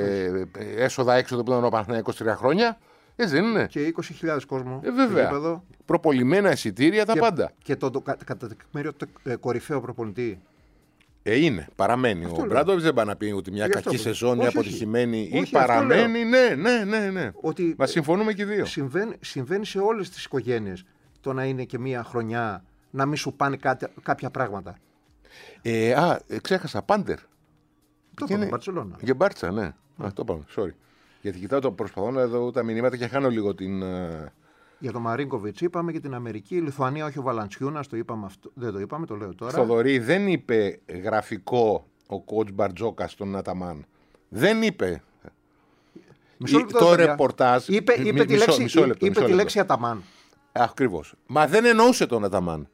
έσοδα-έξοδο που ήταν ο Παναθηναϊκός τρία χρόνια. Έτσι δεν είναι. Και είκοσι χιλιάδες κόσμο. Ε, βέβαια. Προπολιμένα εισιτήρια, τα και, πάντα. Και το, το κατά τεκμήριο το ε, κορυφαίο προπονητή. Ε, είναι, παραμένει. Αυτό ο Μπράντοβιτς δεν πάει να πει ότι μια κακή σεζόν, μια αποτυχημένη. Ή παραμένει, ναι, ναι, ναι. ναι. Ότι Μα συμφωνούμε και οι δύο. Συμβαίνει, συμβαίνει σε όλες τις οικογένειες το να είναι και μια χρονιά να μην σου πάνε κάτι, κάποια πράγματα. Ε, α, ξέχασα, Πάντερ. Το είπαμε, Μπαρτσελόνα. Για Μπάρτσα, ναι. Α, το είπαμε, sorry. Γιατί κοιτάω, το προσπαθώ να δω τα μηνύματα και χάνω λίγο την. Για τον Μαρίνκοβιτς είπαμε, και την Αμερική. Η Λιθουανία, όχι ο Valanciunas, το είπαμε αυτό. Δεν το είπαμε, το λέω τώρα. Θοδωρή, δεν είπε γραφικό ο coach Μπαρτζόκα στον Αταμάν. Δεν είπε. Μισό λεπτό, το παιδιά. ρεπορτάζ. Είπε, είπε, μισό, τη, λέξη, μισό λεπτό, είπε μισό τη λεπτό. λέξη Αταμάν. Ακριβώς. Μα δεν εννοούσε τον Αταμάν.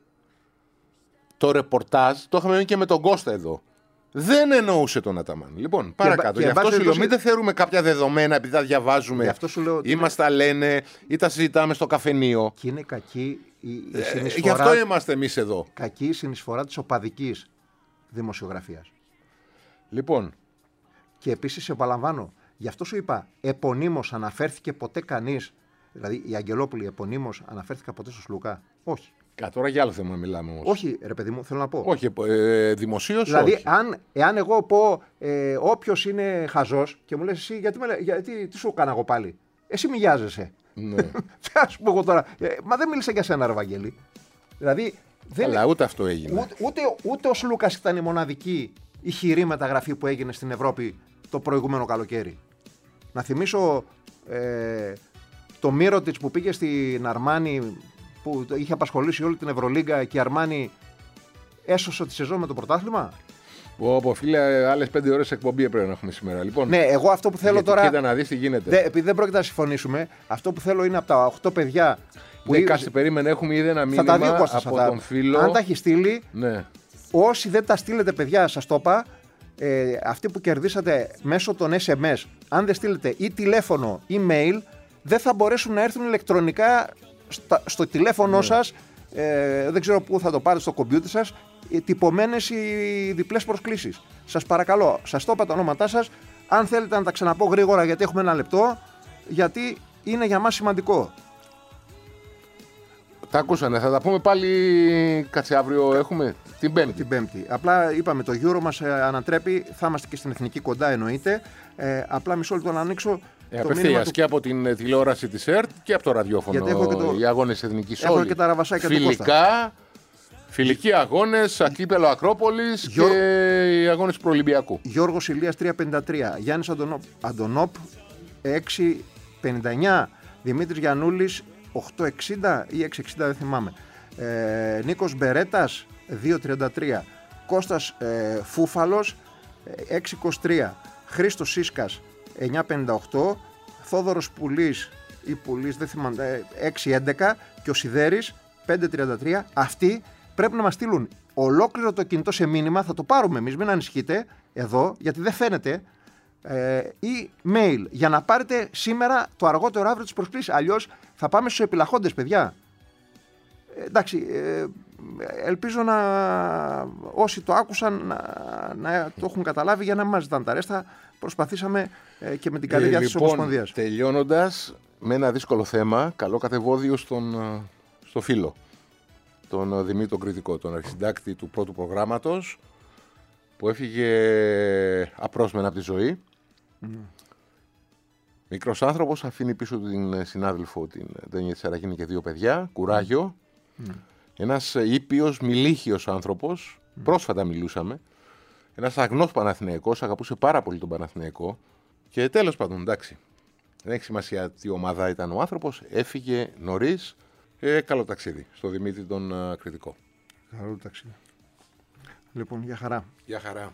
Το ρεπορτάζ το είχαμε και με τον Κώστα εδώ. Δεν εννοούσε τον Αταμάν. Λοιπόν, παρακάτω. Και, Γι' αυτό και σου λέω, μην δεν θεωρούμε κάποια δεδομένα επειδή τα διαβάζουμε. Γι' αυτό σου λέω ότι ή μας τα λένε ή τα συζητάμε στο καφενείο. Και είναι κακή η, η Ε, συνεισφορά. γι' αυτό είμαστε εμείς εδώ. Κακή η συνεισφορά της οπαδικής δημοσιογραφίας. Λοιπόν, Και επίσης επαναλαμβάνω, γι' αυτό σου είπα, επωνύμως αναφέρθηκε ποτέ κανείς, δηλαδή η Αγγελόπουλη επωνύμως αναφέρθηκε ποτέ στο Σλουκά. Όχι. κα, τώρα για άλλο θέμα μιλάμε όμως. Όχι, ρε παιδί μου, θέλω να πω. Όχι, ε, δημοσίως Δηλαδή, όχι. αν, εάν εγώ πω ε, όποιος είναι χαζός και μου λες εσύ, γιατί, με, λέ- γιατί τι σου έκανα εγώ πάλι. Εσύ μοιάζεσαι. Ναι. Θα σου πω εγώ τώρα. Ε, μα δεν μίλησα για σένα, ρε Βαγγέλη. Δηλαδή, δεν, Αλλά ούτε αυτό έγινε. ούτε, ούτε, ούτε ο Σλούκας ήταν η μοναδική ηχηρή μεταγραφή που έγινε στην Ευρώπη το προηγούμενο καλοκαίρι. Να θυμίσω ε, το Μύρωτιτς που πήγε στην Αρμάνι, που το είχε απασχολήσει όλη την Ευρωλίγκα, και η Αρμάνι έσωσε τη σεζόν με το πρωτάθλημα. Πω, φίλε, άλλες πέντε ώρες εκπομπή έπρεπε να έχουμε σήμερα. Λοιπόν, Ναι, εγώ αυτό που θέλω γιατί τώρα. κοίτα να δεις τι γίνεται. Δε, επειδή δεν πρόκειται να συμφωνήσουμε, αυτό που θέλω είναι από τα οκτώ παιδιά. Που Ναι, ή- κάτσε, περίμενε, έχουμε ήδη ένα θα μήνυμα τα δει ο Κώστας από αυτά. τον φίλο. Αν τα έχει στείλει, Ναι. όσοι δεν τα στείλετε, παιδιά, σας το είπα, ε, αυτοί που κερδίσατε μέσω των ες εμ ες, αν δεν στείλετε ή τηλέφωνο ή mail, δεν θα μπορέσουν να έρθουν ηλεκτρονικά στα- στο τηλέφωνο Ναι. σας, ε, δεν ξέρω πού θα το πάρετε, στο κομπιούτερ σας, οι τυπωμένες οι διπλές προσκλήσεις. Σας παρακαλώ, σας το είπα τα ονόματά σας, αν θέλετε να τα ξαναπώ γρήγορα γιατί έχουμε ένα λεπτό, γιατί είναι για μας σημαντικό. Τα ακούσανε, θα τα πούμε πάλι. Κάτσε, αύριο έχουμε την Πέμπτη. Την Πέμπτη. Απλά είπαμε, το Euro μας ε, ανατρέπει, θα είμαστε και στην εθνική κοντά εννοείται. Ε, απλά μισό λεπτό να ανοίξω Ε, το μήνυμα Απευθείας του... και από την ε, τηλεόραση της ΕΡΤ και από το ραδιόφωνο. Γιατί έχω και το- Οι αγώνες εθνικής Έχω όλοι. και τα ραβασάκια του Φιλικά, φιλικοί αγώνες, ακύπελο Ακρόπολης Γιώ- και οι αγώνες του Προολυμπιακού. Γιώργος Ηλίας τριακόσια πενήντα τρία, Γιάννης Αντωνόπ, Αντωνόπ έξι πενήντα εννιά, Δημήτρης Γιαννούλης οκτώ εξήντα ή έξι εξήντα, δεν θυμάμαι. Ε, Νίκος Μπερέτας δύο τριάντα τρία, Κώστας ε, Φούφαλος ε, έξι είκοσι τρία, Χρήστος Σίσκας εννιά πενήντα οκτώ, Θόδωρος Πουλής ή Πουλής, δεν θυμάμαι, ε, έξι έντεκα και ο Σιδέρης πέντε τριάντα τρία. Αυτοί πρέπει να μας στείλουν ολόκληρο το κινητό σε μήνυμα, θα το πάρουμε εμείς, μην ανησυχείτε εδώ, γιατί δεν φαίνεται, ε, ή mail, για να πάρετε σήμερα το αργότερο αύριο τις προσκλήσεις. Αλλιώς θα πάμε στους επιλαχόντες, παιδιά. Ε, εντάξει, ε, ελπίζω να όσοι το άκουσαν να, να το έχουν καταλάβει, για να μην μας ζητάνε τα ρέστα. Προσπαθήσαμε ε, και με την καλή Ε, διάθεση της λοιπόν, Ομοσπονδίας. τελειώνοντας με ένα δύσκολο θέμα, καλό κατεβόδιο στον, ε, στο φίλο, τον ε, Δημήτρη τον Κρητικό, τον αρχισυντάκτη του πρώτου προγράμματος, που έφυγε απρόσμενα από τη ζωή. Mm. Μικρός άνθρωπος, αφήνει πίσω του την συνάδελφο, την Ντένια Τσαραγίνη, και δύο παιδιά, κουράγιο. Mm. Ένας ήπιος, μιλήχιος άνθρωπος, mm. πρόσφατα μιλούσαμε. Ένας αγνός Παναθηναϊκός, αγαπούσε πάρα πολύ τον Παναθηναϊκό. Και τέλος πάντων, εντάξει, δεν έχει σημασία τι ομάδα ήταν ο άνθρωπος, έφυγε νωρίς. Ε, καλό ταξίδι στο Δημήτρη τον uh, Κρητικό. Καλό ταξίδι. Λοιπόν, για χαρά. Γεια χαρά.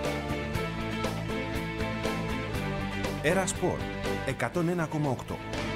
Era Sport εκατόν ένα κόμμα οκτώ.